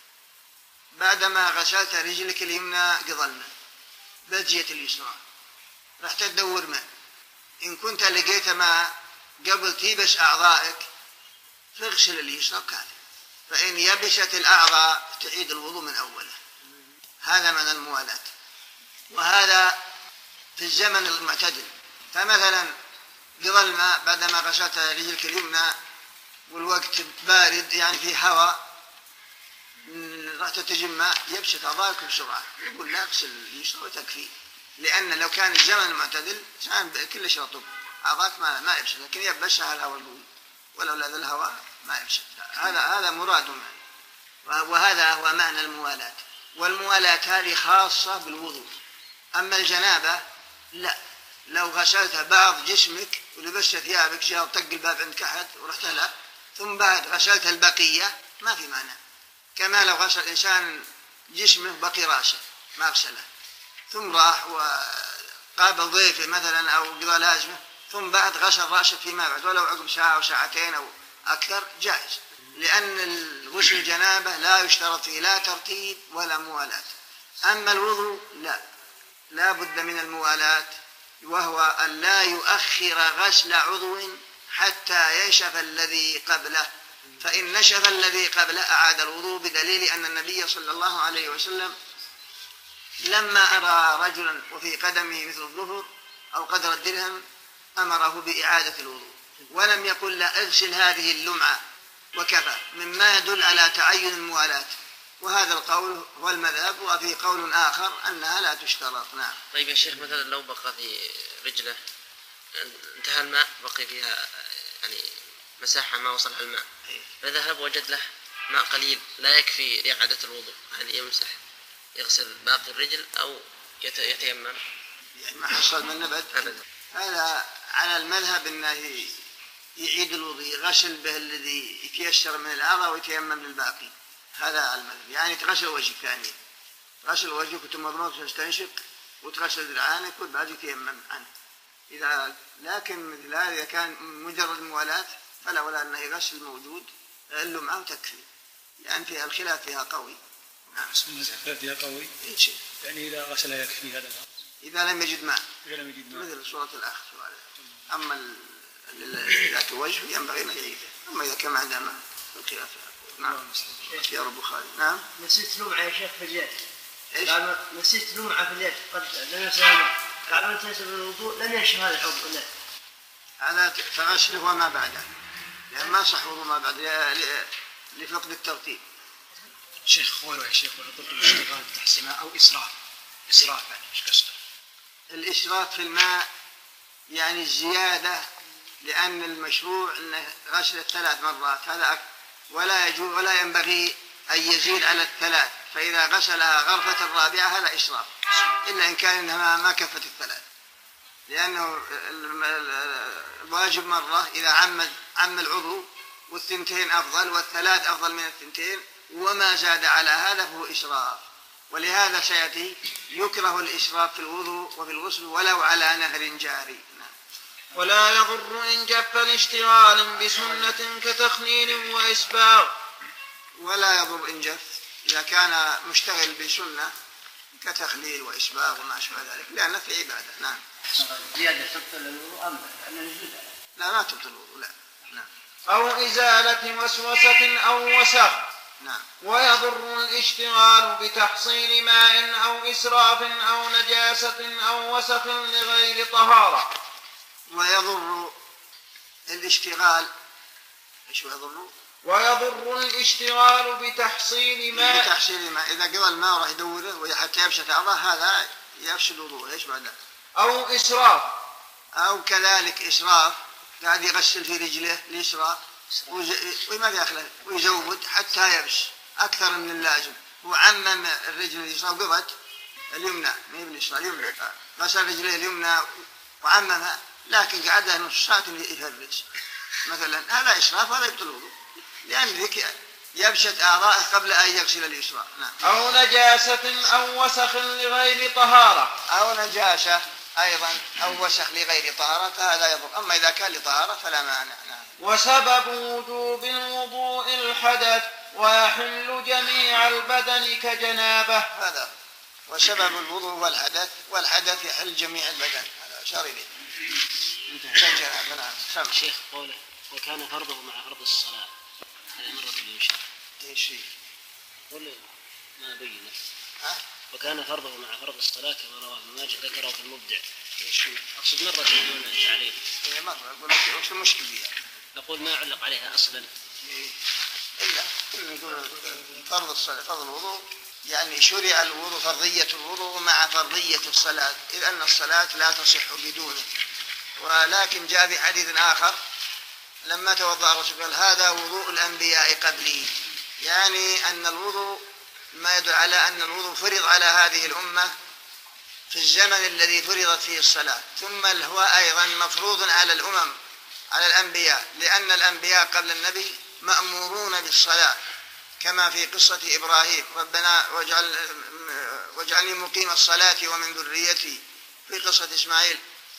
بعدما غسلت رجلك اليمنى قضلنا بجية اليسرى، راح تدور ماء، إن كنت لقيت ماء قبل تيبس أعضائك فاغسل اليسرى كامل، فإن يبست الأعضاء تعيد الوضوء من أوله. هذا من الموالاة، وهذا في الزمن المعتدل. فمثلا قضى الماء بعدما غسلت رجلك اليمنى والوقت بارد يعني في هواء، راح تتجمع يبسط أعضائك بسرعة، يقول لا اغسل اليسرى وتكفي، لأن لو كان الزمن المعتدل كان كلش رطب أعضائك ما ما يبسط، لكن يبسها الهواء القوي، ولو لا الهواء ما يبسط. هذا هذا مراد معه، وهذا هو معنى الموالاة. والموالاة هذه خاصة بالوضوء. أما الجنابة لا، لو غسلت بعض جسمك ولبست ثيابك جاء طق الباب عندك أحد ورحت له، ثم بعد غسلت البقية ما في معنى. كما لو غسل إنسان جسمه بقي رأسه ما غسله، ثم راح وقابل ضيفه مثلا أو قضى لازمه، ثم بعد غسل رأسه فيما بعد ولو عقب ساعة أو ساعتين أو أكثر جائز، لأن الغسل الجنابة لا يشترط فيه لا ترتيب ولا موالاة. أما الوضوء لا، لا بد من الموالاة، وهو أن لا يؤخر غسل عضو حتى ينشف الذي قبله، فإن نشف الذي قبله أعاد الوضوء، بدليل أن النبي صلى الله عليه وسلم لما أرى رجلا وفي قدمه مثل الظفر أو قدر الدرهم أمره بإعادة الوضوء، ولم يقل لا اغسل هذه اللمعة وكفى، مما يدل على تعين الموالاة. وهذا القول هو المذهب، وفي قول آخر أنها لا تشترط. نعم. طيب يا شيخ، مثلا لو بقى في رجله انتهى الماء بقي فيها يعني مساحة ما وصلها الماء، فذهب وجد له ماء قليل لا يكفي لإعادة الوضوء، هل يمسح يغسل باقي الرجل أو يتيمم؟ يعني ما حصل من نبت أبدا. هذا على المذهب أنه يعيد الوضوء، يغسل به الذي يتيسر من الأعضاء ويتيمم للباقي. هذا على المذهب، يعني تغسل وجه ثاني غسل وجهك ثم مضمضة تستنشق وتغسل ذراعانك وبعد يتيمم عنه. إذا لكن مثل هذا إذا كان مجرد موالاة فلا، ولا أنه يغسل موجود اللمعة وتكفي، لأن فيها الخلاف فيها قوي. نعم. الخلاف فيها قوي. إيه شيء. يعني إذا غسلها يكفي هذا الماء. إذا لم يجد ماء. إذا لم يجد ماء. مثل صورة الأخ. أما ذات الوجه ينبغي أن يعيده، أما إذا كان عندنا ماء الخلاف فيها قوي. نعم. يا رب البخاري. نعم. نسيت لمعة يا شيخ في اليد. إيش؟ نسيت لمعة في اليد قد لم يسلم. بعد أن تنسب الوضوء لم ينشف هذا العضو. لا. هذا تغسله وما بعده، لأن ما صح وضوء ما بعد لفقد الترتيب. شيخ قولوا يا شيخ ولا قلت الاشتغال بتحسين أو إسراف. إسراف يعني إيش قصده؟ الإسراف في الماء يعني الزيادة، لأن المشروع أنه غسل الثلاث مرات هذا، ولا يجوز ولا ينبغي أن يزيد على الثلاث، فإذا غسلها غرفة الرابعة هذا إسراف، إلا إن كان إنها ما كفت الثلاث، لأنه الواجب مرة إذا عم عم العضو والثنتين أفضل والثلاث أفضل من الثنتين، وما زاد على هذا فهو إسراف. ولهذا سيأتي يكره الإسراف في الوضوء وفي الغسل ولو على نهر جاري. ولا يضر إن جف لاشتغال بسنة كتخليل وإسباغ. ولا يضر إن جف إذا كان مشتغل بسنة كتخليل وإسباغ وما أشبه ذلك، لأنه في عبادة. نعم. زيادة تبطل الوضوء أم لا؟ ما تبطل الوضوء. لا. نعم. أو إزالة وسوسة أو وسخ. نعم. ويضر الاشتغال بتحصيل ماء أو إسراف أو نجاسة أو وسخ لغير طهارة. ويضر الاشتغال ايش يضر؟ ويضر الاشتغال بتحصيل ماء بتحصيل ماء إذا قضى الماء راح يدوره وحتى يفسد أعضاء هذا يفسد وضوءه. ايش بعد؟ أو إسراف. أو كذلك إسراف، قاعد يغسل في رجله اليسرى وما يخلى ويزود حتى يبس أكثر من اللازم، وعمم الرجل اليسرى وقضت اليمنى ما هي باليسرى اليمنى، غسل رجله اليمنى وعممها، لكن قعدها نص ساعة يفرج مثلا، هذا إسراف وهذا يبطل الوضوء، لأن ذيك يبشت أعضاءه قبل أن يغسل اليسرى. نعم. أو نجاسة أو وسخ لغير طهارة. أو نجاسة أيضا أو وسخ لغير طهارة فهذا يضر، أما إذا كان لطهارة فلا مانع. نعم. وسبب وجوب الوضوء الحدث ويحل جميع البدن كجنابه. هذا وسبب الوضوء والحدث، والحدث يحل جميع البدن، هذا أشار إليه كجنابه. نعم. سمع. شيخ قوله وكان فرضه مع فرض الصلاة، هذا مرة بالإنشاء. ايش فيه؟ قل ما بينه. ها؟ وكان فرضه مع فرض الصلاة كما رواه ابن ماجه ذكره في المبدع. ايش فيه؟ أقصد مرة دون التعليل. إيه مرة أقول لك وش المشكلة فيها؟ نقول ما علق عليها أصلا. إيه؟ إلا نقول فرض الصلاة فرض الوضوء، يعني شرع الوضوء فرضية الوضوء مع فرضية الصلاة، إذ أن الصلاة لا تصح بدونه. ولكن جاء في حديث آخر لما توضأ الرسول قال هذا وضوء الأنبياء قبلي، يعني أن الوضوء ما يدل على أن الوضوء فرض على هذه الأمة في الزمن الذي فرضت فيه الصلاة، ثم هو أيضا مفروض على الأمم على الأنبياء، لأن الأنبياء قبل النبي مأمورون بالصلاة، كما في قصة إبراهيم ربنا واجعل واجعلني مقيم الصلاة ومن ذريتي، في قصة إسماعيل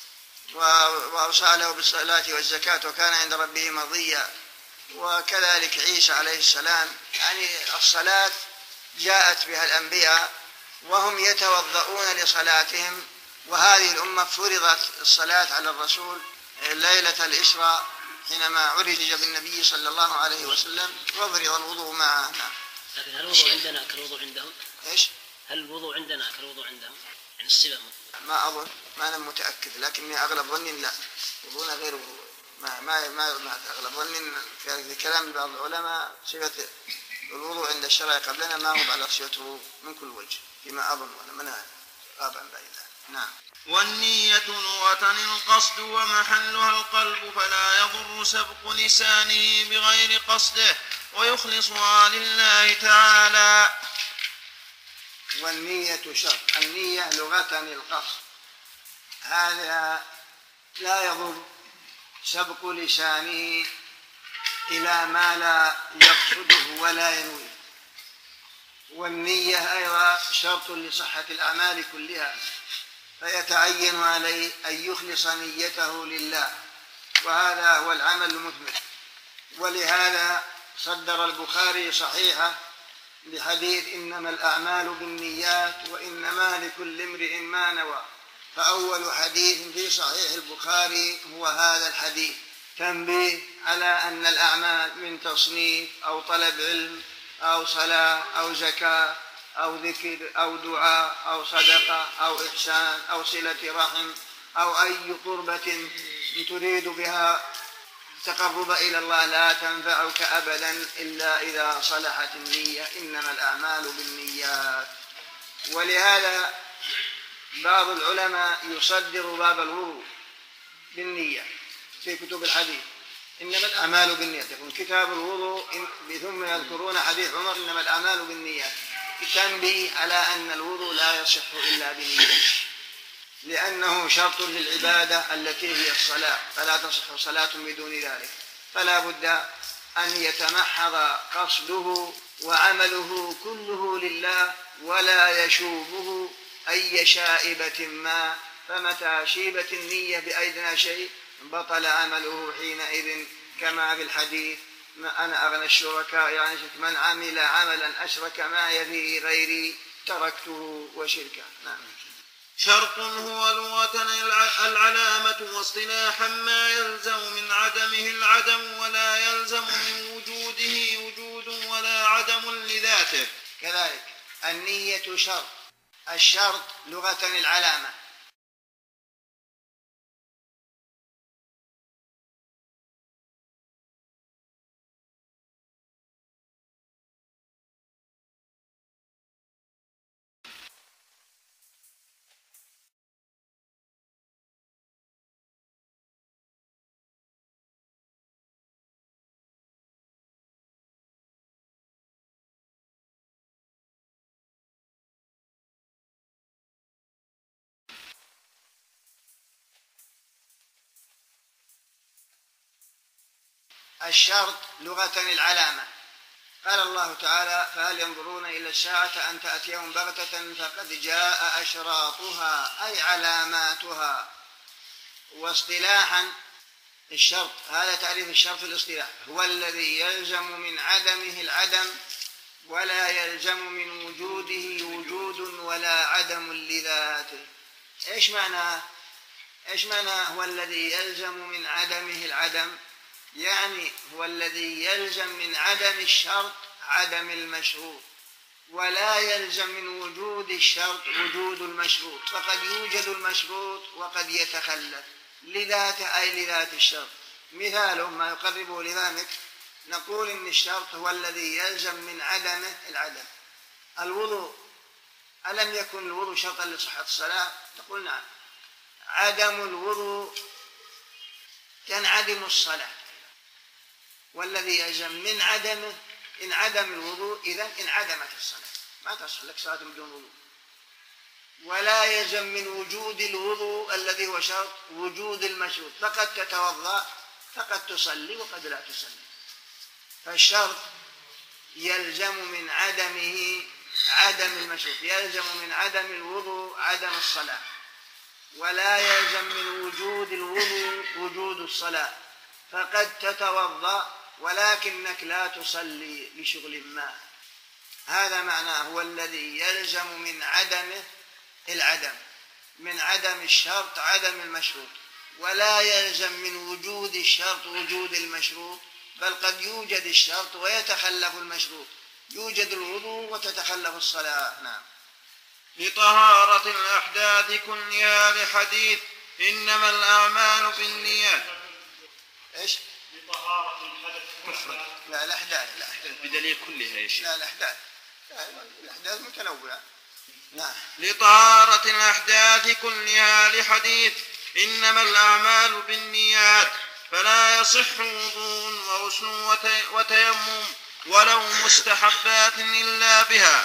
وأوصى له بالصلاة والزكاة وكان عند ربه مرضيا، وكذلك عيسى عليه السلام. يعني الصلاة جاءت بها الأنبياء وهم يتوضؤون لصلاتهم، وهذه الأمة فرضت الصلاة على الرسول ليلة الإسراء حينما عرج بالنبي صلى الله عليه وسلم وفرض الوضوء معه. نعم. لكن هل الوضوء عندنا كالوضوء عندهم؟ إيش؟ هل الوضوء عندنا كالوضوء عندهم؟ يعني الصفة ما أظن، ما أنا متأكد، لكني أغلب ظني لا، وضوءنا غير ما ما ما, ما أغلب ظني في كلام بعض العلماء صفة الوضوء عند الشرع قبلنا ما هو على صفة الوضوء من كل وجه، فيما أظن وأنا من غاب عن بعيدها. نعم. والنية لغة القصد ومحلها القلب، فلا يضر سبق لسانه بغير قصده ويخلصها لله تعالى. والنية شرط، النية لغة القصد، هذا لا يضر سبق لسانه إلى ما لا يقصده ولا ينوي، والنية أيضا شرط لصحة الأعمال كلها، فيتعين عليه أن يخلص نيته لله، وهذا هو العمل المثمر. ولهذا صدر البخاري صحيحه بحديث إنما الأعمال بالنيات وإنما لكل امرئ ما نوى. فأول حديث في صحيح البخاري هو هذا الحديث، تنبيه على أن الأعمال من تصنيف أو طلب علم أو صلاة أو زكاة أو ذكر أو دعاء أو صدقة أو إحسان أو صلة رحم أو أي قربة تريد بها تقرب إلى الله لا تنفعك أبدا إلا إذا صلحت النية، إنما الأعمال بالنيات. ولهذا بعض العلماء يصدر باب الوضوء بالنية في كتب الحديث، إنما الأعمال بالنيات، يكون كتاب الوضوء ثم يذكرون حديث عمر إنما الأعمال بالنيات، تنبيه على أن الوضوء لا يصح إلا بنية، لأنه شرط للعبادة التي هي الصلاة، فلا تصح صلاة بدون ذلك، فلا بد أن يتمحض قصده وعمله كله لله ولا يشوبه أي شائبة ما، فمتى شيبت النية بأيدنا شيء بطل عمله حينئذ، كما في الحديث أنا أغنى الشركاء، يعني من عمل عملا أشرك معي فيه غيري تركته وشركه. نعم. شرط هو لغة العلامة، واصطلاحا ما يلزم من عدمه العدم ولا يلزم من وجوده وجود ولا عدم لذاته. كذلك النية شرط، الشرط لغة العلامة. الشرط لغة العلامة. قال الله تعالى فهل ينظرون إلى الساعة أن تأتيهم بغتة فقد جاء أشراطها أي علاماتها. واصطلاحا الشرط، هذا تعريف الشرط في الاصطلاح، هو الذي يلزم من عدمه العدم ولا يلزم من وجوده وجود ولا عدم لذاته. إيش معنى إيش معنى هو الذي يلزم من عدمه العدم؟ يعني هو الذي يلزم من عدم الشرط عدم المشروط، ولا يلزم من وجود الشرط وجود المشروط، فقد يوجد المشروط وقد يتخلف لذاته أي لذات الشرط. مثاله ما يقربه لذلك، نقول إن الشرط هو الذي يلزم من عدمه العدم. الوضوء، ألم يكن الوضوء شرطا لصحة الصلاة؟ نقول نعم. عدم الوضوء تنعدم الصلاة، والذي يلزم من عدمه إن عدم الوضوء إذن انعدمت الصلاة، ما تصح لك صلاة بدون وضوء. ولا يلزم من وجود الوضوء الذي هو شرط وجود المشروط، فقد تتوضأ فقد تصلي وقد لا تصلي. فالشرط يلزم من عدمه عدم المشروط، يلزم من عدم الوضوء عدم الصلاة، ولا يلزم من وجود الوضوء وجود الصلاة، فقد تتوضأ ولكنك لا تصلي لشغل ما. هذا معناه هو الذي يلزم من عدمه العدم، من عدم الشرط عدم المشروط، ولا يلزم من وجود الشرط وجود المشروط، بل قد يوجد الشرط ويتخلف المشروط، يوجد الوضوء وتتخلف الصلاة. نعم. لطهارة الأحداث كلها لحديث إنما الأعمال بالنيات. إيش؟ لطهارة الحدث كفر. لا الأحداث الأحداث بدليل كلها يا شيخ. لا الأحداث الأحداث متنوعة. نعم. لطهارة الأحداث كلها لحديث إنما الأعمال بالنيات، فلا يصح وضوء وغسل وتيمم ولو مستحبات إلا بها.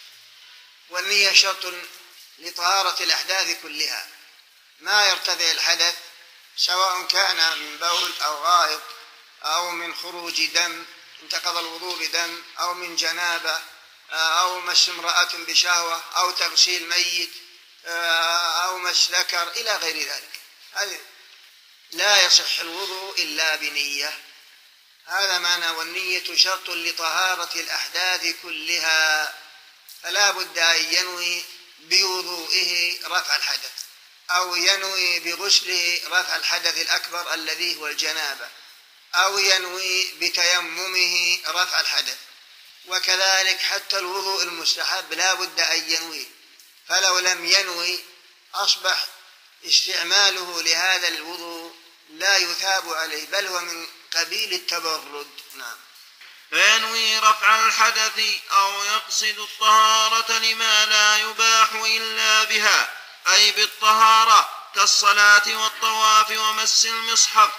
والنية شرط لطهارة الأحداث كلها، ما يرتفع الحدث سواء كان من بول أو غائط أو من خروج دم انتقض الوضوء بدم أو من جنابة أو مس امرأة بشهوة أو تغسيل ميت أو مس ذكر إلى غير ذلك، هذه لا يصح الوضوء إلا بنية. هذا معنى والنية شرط لطهارة الأحداث كلها، فلا بد أن ينوي بوضوئه رفع الحدث أو ينوي بغسله رفع الحدث الأكبر الذي هو الجنابة، أو ينوي بتيممه رفع الحدث. وكذلك حتى الوضوء المستحب لا بد أن ينوي، فلو لم ينوي أصبح استعماله لهذا الوضوء لا يثاب عليه، بل هو من قبيل التبرد. نعم. فينوي رفع الحدث أو يقصد الطهارة لما لا يباح إلا بها، أي بالطهارة كالصلاة والطواف ومس المصحف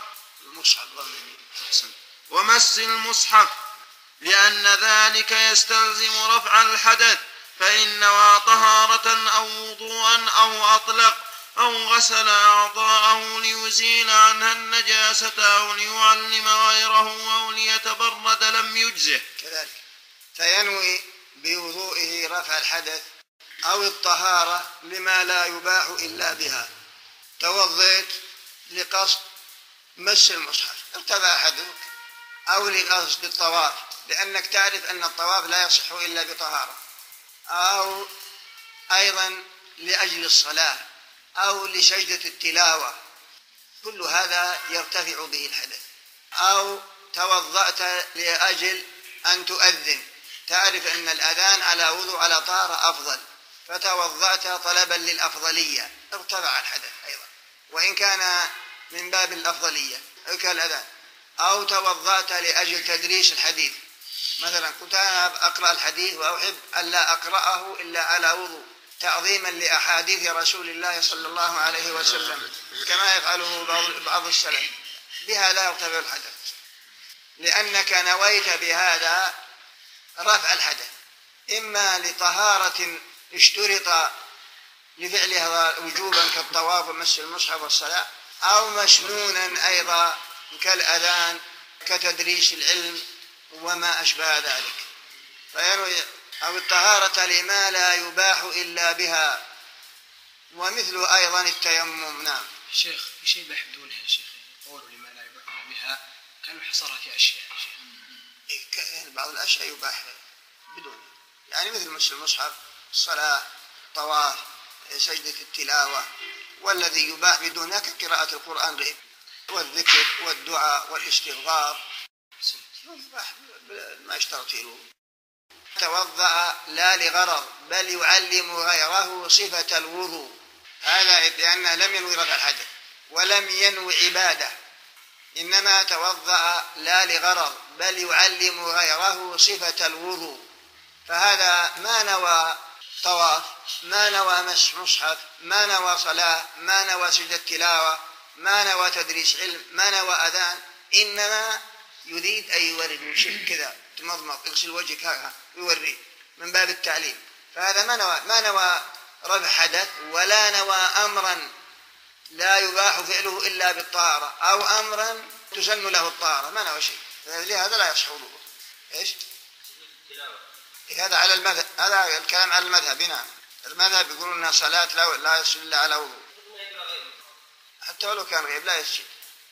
ومس المصحف لأن ذلك يستلزم رفع الحدث، فإن نوى طهارة أو وضوءا أو أطلق أو غسل أعضاءه ليزيل عنها النجاسة أو ليعلم غيره أو ليتبرد لم يجزه. كذلك فينوي بوضوئه رفع الحدث أو الطهارة لما لا يباح إلا بها. توضيت لقصد مس المصحف ارتفع حدثك، أو لقصد الطواف لأنك تعرف أن الطواف لا يصح إلا بطهارة، أو أيضا لأجل الصلاة أو لسجدة التلاوة، كل هذا يرتفع به الحدث. أو توضأت لأجل أن تؤذن، تعرف أن الأذان على وضوء على طهارة أفضل، فتوضأت طلبا للأفضلية، ارتفع الحدث أيضا وإن كان من باب الأفضلية كالأذان. أو توضأت لأجل تدريس الحديث، مثلا كنت أنا أقرأ الحديث وأحب أن لا أقرأه إلا على وضوء تعظيما لأحاديث رسول الله صلى الله عليه وسلم كما يفعله بعض السلف، بهذا يرتفع الحدث لأنك نويت بهذا رفع الحدث، إما لطهارة اشترط لفعلها وجوبا كالطواف ومس المصحف والصلاة، أو مسنونا أيضا كالأذان كتدريس العلم وما أشبه ذلك. فينوي أو الطهارة لما لا يباح إلا بها، ومثل أيضا التيمم. نعم. شيخ في شيء يباح بدونها يا شيخ، قولوا لما لا يباح بها كانوا حصرها في أشياء يا شيخ. إيه بعض الأشياء يباح بدونها، يعني مثل مس المصحف، الصلاة، طواف، سجدة التلاوة، والذي يباح بدونها كقراءة القرآن غير، والذكر والدعاء والاستغفار يباح ما اشترط له. توضأ لا لغرض بل يعلم غيره صفة الوضوء، هذا لأنه لم ينوي رفع الحدث ولم ينوي عبادة، إنما توضأ لا لغرض بل يعلم غيره صفة الوضوء، فهذا ما نوى طواف، ما نوى مس مصحف، ما نوى صلاة، ما نوى سجدة تلاوة، ما نوى تدريس علم، ما نوى أذان، إنما يريد أن يورد من شيء كذا، تمضمض يغسل وجهك هكذا يوري من باب التعليم، فهذا ما نوى ما نوى رفع حدث ولا نوى أمرا لا يباح فعله إلا بالطهارة أو أمرا تسن له الطهارة، ما نوى شيء، لهذا لا يصح وضوءه. إيش؟ هذا على المذهب، هذا الكلام على المذهب. نعم، المذهب يقولون أن صلاة لا لا يصل إلا على وضوء، حتى ولو كان غيب لا يسجد.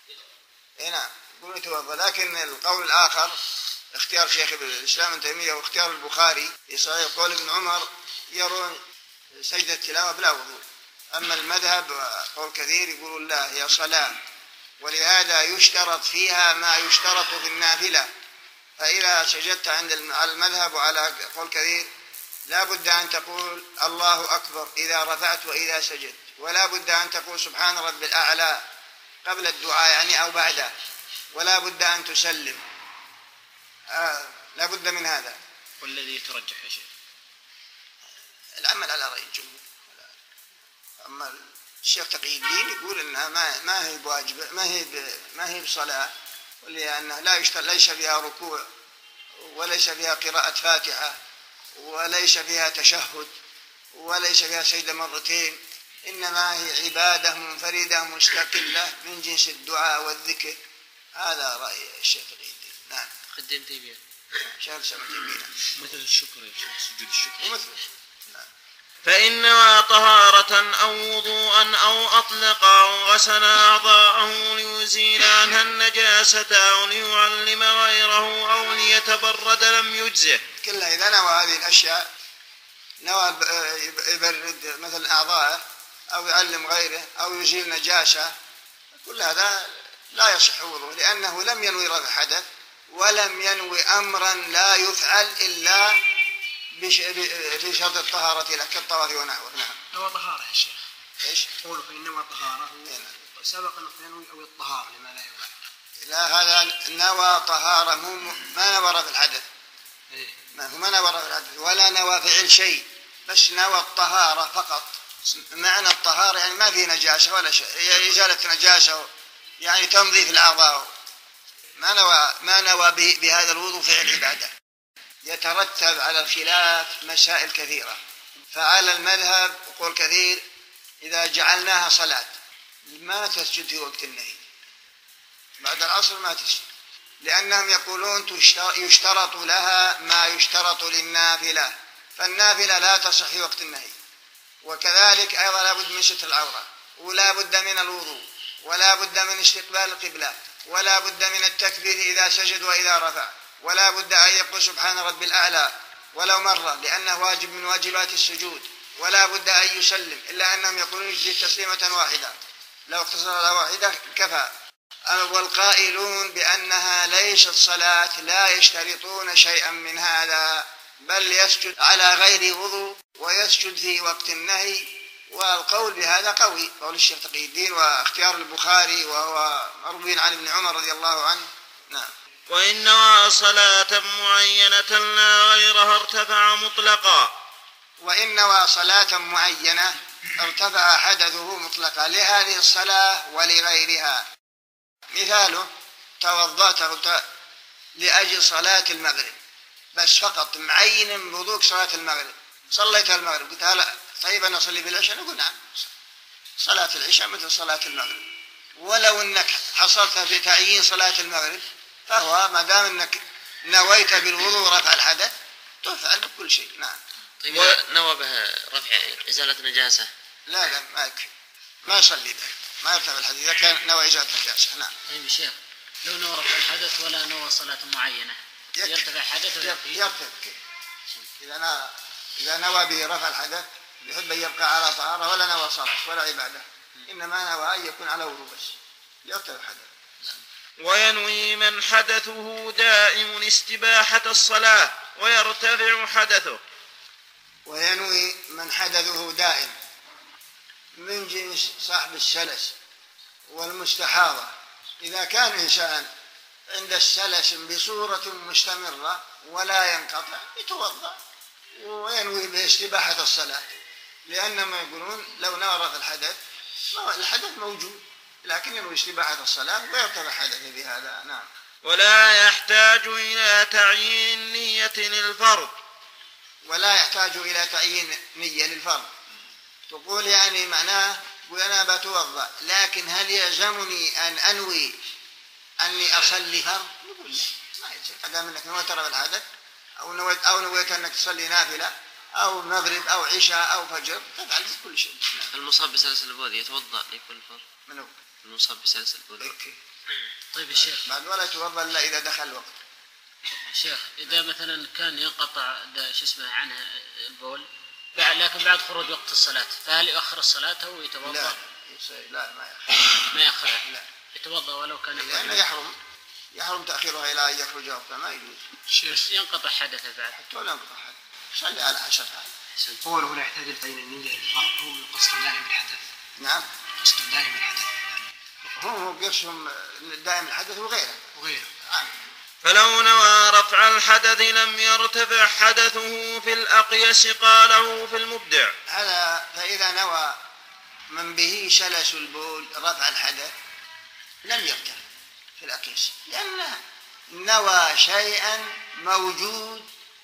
نعم يقولون يتوضأ، لكن القول الآخر اختيار شيخ الإسلام ابن تيمية واختيار البخاري في صحيح قول ابن عمر يرون سجدة التلاوة بلا وضوء، أما المذهب قول كثير يقولون لا هي صلاة، ولهذا يشترط فيها ما يشترط في النافلة، فإذا سجدت عند المذهب وعلى قول كثير لا بد أن تقول الله أكبر إذا رفعت وإذا سجدت، ولا بد أن تقول سبحان رب الأعلى قبل الدعاء يعني أو بعده، ولا بد أن تسلم، آه لا بد من هذا. والذي يترجح يا شيخ العمل على رأي الجمهور. أما الشيخ تقي الدين يقول أنها ما ما هي بواجب، ما هي ما هي بصلاة، ولأنه لا يشترط، ليس فيها ركوع وليس فيها قراءة فاتحة وليس فيها تشهد وليس فيها سجدة مرتين، إنما هي عبادة منفردة مستقلة من جنس الدعاء والذكر، هذا رأي الشيخ تقي الدين. نعم. قدم تيمية. شيخ الإسلام ابن تيمية. مثل الشكر يا شيخ، سجود الشكر. ومثل. نعم. فإن نوى طهارة أو وضوءا أو أطلق أو غسل أعضاءه ليزيل عنها النجاسة أو ليعلم غيره أو ليتبرد لم يجزه. كلها إذا نوى هذه الأشياء، نوى يبرد مثل أعضاءه أو يعلم غيره أو يزيل نجاسة، كل هذا لا يصح وضوءه، لأنه لم ينوي رفع حدث ولم ينوي أمرا لا يفعل إلا بشرط الطهارة له كالطواف ونحوه. نعم. نوى طهارة يا شيخ. ايش؟ قولوا فإن نوى طهارة سبق أن ينوي أو الطهارة لما لا يفعل. لا، هذا نوى طهارة، مو ما نوى رفع الحدث. إيه؟ ما نوى رفع الحدث ولا نوى فعل شيء، بس نوى الطهارة فقط. معنى الطهارة يعني ما في نجاسة ولا شيء، إزالة نجاسة يعني تنظيف الأعضاء. ما نوى ما نوى بهذا الوضوء فعل عبادة. يترتب على الخلاف مسائل كثيرة، فعلى المذهب وقول كثير إذا جعلناها صلاة ما تسجد في وقت النهي، بعد العصر ما تسجد، لأنهم يقولون يشترط لها ما يشترط للنافلة، فالنافلة لا تصح في وقت النهي. وكذلك أيضا لا بد من ستر العورة، ولا بد من الوضوء، ولا بد من استقبال القبلة، ولا بد من التكبير إذا سجد وإذا رفع، ولا بد أن يقول سبحان ربي الأعلى ولو مرة لأنه واجب من واجبات السجود، ولا بد أن يسلم، إلا أنهم يقولون يجزي تسليمة واحدة، لو اقتصر على واحدة كفى. والقائلون بأنها ليست صلاة لا يشترطون شيئا من هذا، بل يسجد على غير وضوء ويسجد في وقت النهي. والقول بهذا قوي، قول الشيخ تقي الدين واختيار البخاري وهو مروي عن ابن عمر رضي الله عنه. نعم. وإن نوى صلاة معينة لا غيرها ارتفع مطلقا. وإن نوى صلاة معينة ارتفع حدثه مطلقا لهذه الصلاة ولغيرها. مثاله توضأت لأجل صلاة المغرب بس فقط معين بوضوء صلاة المغرب، صليت المغرب قلت هلا طيب أنا أصلي بالعشاء، نقول نعم صلاة العشاء مثل صلاة المغرب. ولو أنك حصلت في تعيين صلاة المغرب فهو ما دام أنك نويت بالوضوء رفع الحدث تفعل بكل شيء. نعم. طيب و... نوى بها رفع إزالة نجاسة؟ لا لا ما يكفي، ما يصلي به، ما يرتفع الحدث إذا كان نوى إزالة نجاسة. نعم. طيب يا شيخ لو نوى رفع الحدث ولا نوى صلاة معينة يرتفع حدث ولا يرتفع؟ إذا أنا إذا نوى به رفع الحدث يحب أن يبقى على طهارة ولا نوى صلاة ولا عبادة، إنما نوى أن يكون على وضوء بس يرتفع حدث. وينوي من حدثه دائم استباحة الصلاة ويرتفع حدثه. وينوي من حدثه دائم من جنس صاحب السلس والمستحاضة. إذا كان إنسان عند السلس بصورة مستمرة ولا ينقطع يتوضأ وينوي باستباحة الصلاة، لأنهم يقولون لو نوى رفع الحدث الحدث موجود لكن ينوي استباحة الصلاة ويرتفع حدث بهذا. نعم. ولا يحتاج إلى تعيين نية للفرض. ولا يحتاج إلى تعيين نية للفرض. تقول يعني معناه وأنا بتوضأ لكن هل يلزمني أن أنوي أني أصلي فرض؟ نقول لا ما يلزم، أدام أنك نويت رفع الحدث أو نويت أو نويت أنك تصلي نافلة أو مغرب أو عشاء أو فجر تفعل كل شيء. المصاب بسلسل البول يتوضأ لكل فرض؟ منو؟ المصاب بسلسل البول. طيب الشيخ بعد ولا يتوضأ إلا إذا دخل الوقت. شيخ إذا مثلا كان ينقطع شو اسمه عنه البول لكن بعد خروج وقت الصلاة فهل يؤخر الصلاة أو يتوضأ؟ لا لا ما يأخر. ما يأخرها. لا يتوضأ ولو كان لأنه يحرم يحرم تأخيرها إلى أن يخرج وقتها ما يجوز. شيخ ينقطع حدثه بعد. حتى ولا ينقطع حدث صلي على حسب حاله. هو لا يحتاج لتعيين النية للفرض، هو قصد دائم الحدث. نعم. قصد دائم الحدث. هم قصهم دائم الحدث وغيره. وغيره. نعم. فلو نوى رفع الحدث لم يرتفع حدثه في الأقيس قاله في المبدع. هذا فإذا نوى من به سلس البول رفع الحدث لم يرتفع في الأقيس لأنه نوى شيئا موجود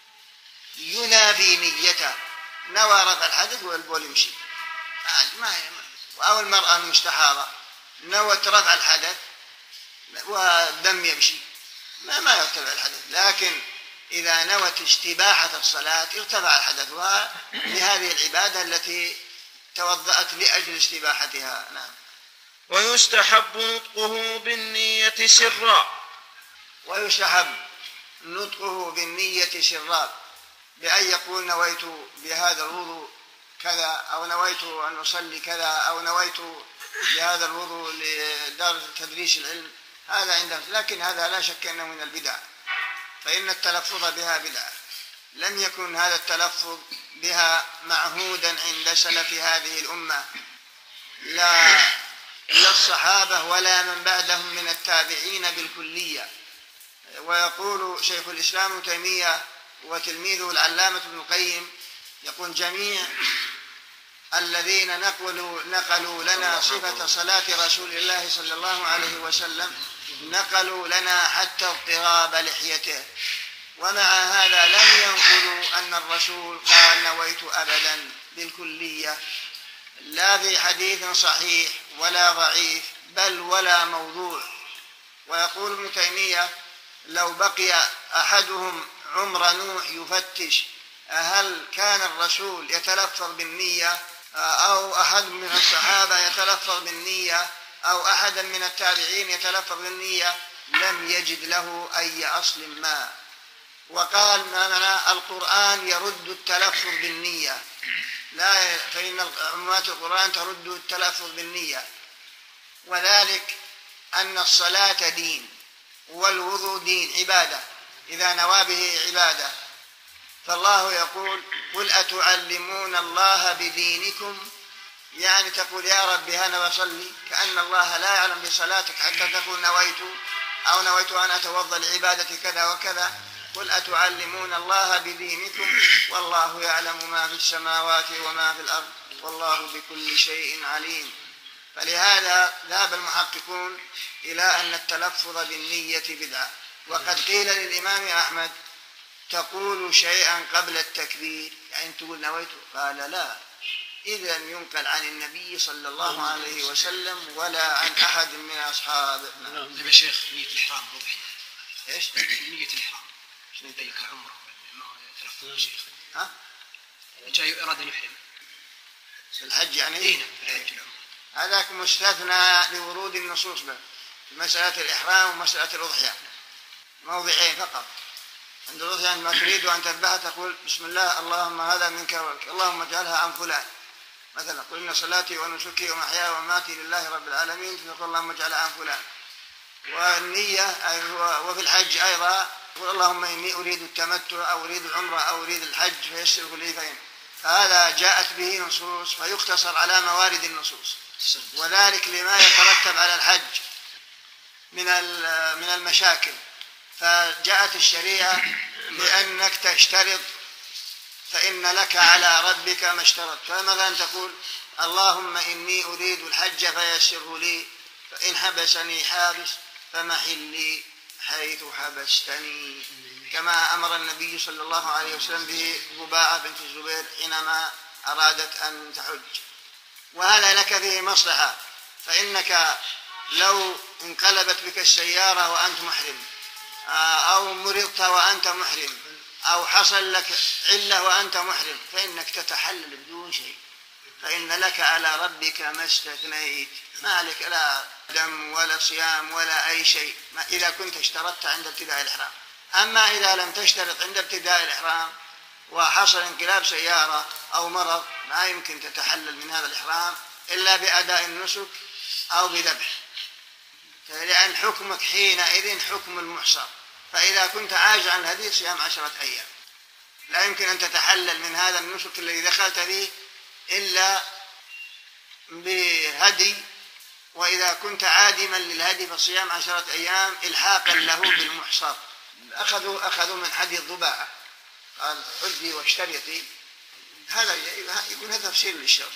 ينافي نيته. نوى رفع الحدث والبول يمشي ما أو المرأة المستحاضة نوت رفع الحدث والدم يمشي ما ما يرتفع الحدث. لكن إذا نوت استباحة الصلاة ارتفع حدثها لهذه العبادة التي توضأت لأجل استباحتها. نعم. ويستحب نطقه بالنية سرا. ويستحب نطقه بالنية سرا، بأن يقول نويت بهذا الوضوء كذا، أو نويت أن أصلي كذا، أو نويت بهذا الوضوء لدار تدريس العلم، هذا عندهم. لكن هذا لا شك أنه من البدع، فإن التلفظ بها بدعة. لم يكن هذا التلفظ بها معهودا عند سلف هذه الأمة، لا لا الصحابة ولا من بعدهم من التابعين بالكلية. ويقول شيخ الإسلام ابن تيمية وتلميذه العلامة ابن القيم، يقول جميع الذين نقلوا, نقلوا لنا صفة صلاة رسول الله صلى الله عليه وسلم نقلوا لنا حتى اضطراب لحيته، ومع هذا لم ينقلوا أن الرسول قال نويت أبدا بالكلية، لا في حديث صحيح ولا ضعيف بل ولا موضوع. ويقول ابن تيمية لو بقي أحدهم عمر نوح يفتش هل كان الرسول يتلفظ بالنية أو أحد من الصحابة يتلفظ بالنية أو أحدا من التابعين يتلفظ بالنية، لم يجد له أي أصل ما. وقال معنا القرآن يرد التلفظ بالنية، لا، فإن عمومات القرآن ترد التلفظ بالنية، وذلك أن الصلاة دين والوضوء دين عبادة، إذا نوى به عبادة. فالله يقول قل أتعلمون الله بدينكم، يعني تقول يا ربي أنا بصلي، كأن الله لا يعلم بصلاتك حتى تقول نويت أو نويت أن أتوضأ لعبادة كذا وكذا. قل أتعلمون الله بدينكم والله يعلم ما في السماوات وما في الأرض والله بكل شيء عليم. فلهذا ذهب المحققون إلى أن التلفظ بالنية بدعة. وقد قيل للإمام أحمد تقول شيئا قبل التكبير، يعني تقول نويت، قال لا، إذا ينقل عن النبي صلى الله عليه وسلم ولا عن أحد من أصحابه. نعم. يا شيخ نية الإحرام وضح. إيش؟ نية الإحرام. شنو يديك عمره ما تلفظ يا شيخ؟ ها؟ جاي أراد أن يحرم. الحج يعني؟ إيه نعم الحج العمرة. هذاك مستثنى لورود النصوص به، مسألة الإحرام ومسألة الأضحية موضعين فقط. عند الأضحية عندما تريد أن تذبحها تقول بسم الله اللهم هذا منك ولك اللهم اجعلها عن فلان، مثلا قل إن صلاتي ونسكي ومحياي ومماتي لله رب العالمين، تقول اللهم اجعلها عن فلان. والنية وفي الحج أيضا قل اللهم إني أريد التمتع أو أريد العمرة أو أريد الحج فيسره لي فين. فهذا جاءت به نصوص فيقتصر على موارد النصوص، وذلك لما يترتب على الحج من من المشاكل. فجاءت الشريعة بأنك تشترط، فإن لك على ربك ما اشترط. فمثلا تقول اللهم إني أريد الحج فيسره لي، فإن حبسني حابس فمحلي حيث حبستني، كما أمر النبي صلى الله عليه وسلم به ضباعة بنت الزبير حينما أرادت أن تحج. وهذا لك فيه مصلحة، فإنك لو انقلبت بك السيارة وأنت محرم، أو مرضت وأنت محرم، أو حصل لك علة وأنت محرم، فإنك تتحلل بدون شيء، فإن لك على ربك ما استثنيت، ما عليك لا دم ولا صيام ولا أي شيء إذا كنت اشترطت عند ابتداء الإحرام. أما إذا لم تشترط عند ابتداء الإحرام وحصل انقلاب سيارة أو مرض، ما يمكن تتحلل من هذا الإحرام إلا بأداء النسك أو بذبح، لأن حكمك حينئذ حكم المحصر. فإذا كنت عاجز عن الهدي صيام عشرة أيام، لا يمكن أن تتحلل من هذا النسك الذي دخلت به إلا بهدي. وإذا كنت عادما للهدي فصيام عشرة أيام إلحاقا له بالمحصر. أخذوا أخذوا من حديث ضباعة قال حجي واشترطي، هذا يكون هذا تفسير للشرط.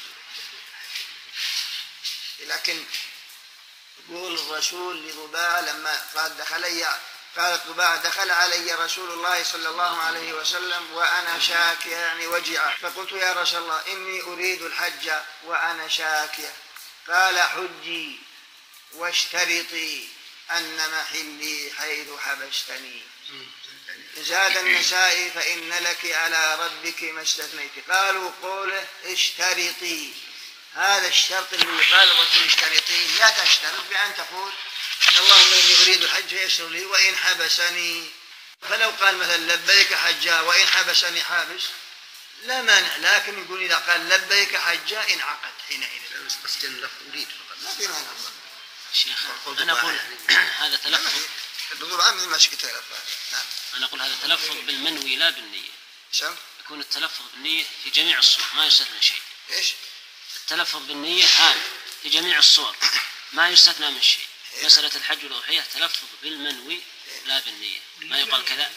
لكن يقول الرسول لضباعة لما قال دخل قالت ضباعة دخل علي رسول الله صلى الله عليه وسلم وأنا شاكية يعني وجعة، فقلت يا رسول الله إني أريد الحج وأنا شاكية، قال حجي واشترطي أن محلي حيث حبستني. زاد النسائي فإن لك على ربك ما استثنيت. قالوا قوله اشترطي، هذا الشرط اللي قال الرسول اشترطيه لا تشترط بأن تقول اللهم إني أريد الحج فيسر لي وإن حبسني. فلو قال مثلا لبيك حجا وإن حبسني حابس لا مانع، لكن يقول إذا قال لبيك حجا انعقد حينئذ. قصدي اللفظ أريد ما في مانع. شيخ أنا أقول هذا تلفظ الحضور عام مثل ما شكت له. نعم. أنا أقول هذا تلفظ بالمنوي لا بالنية. سم؟ يكون التلفظ بالنية في جميع الصور ما يستثنى شيء. إيش؟ التلفظ بالنية عام في جميع الصور ما يستثنى من شيء. مسألة الحج والأضحية تلفظ بالمنوي لا بالنية، ما يقال كذا.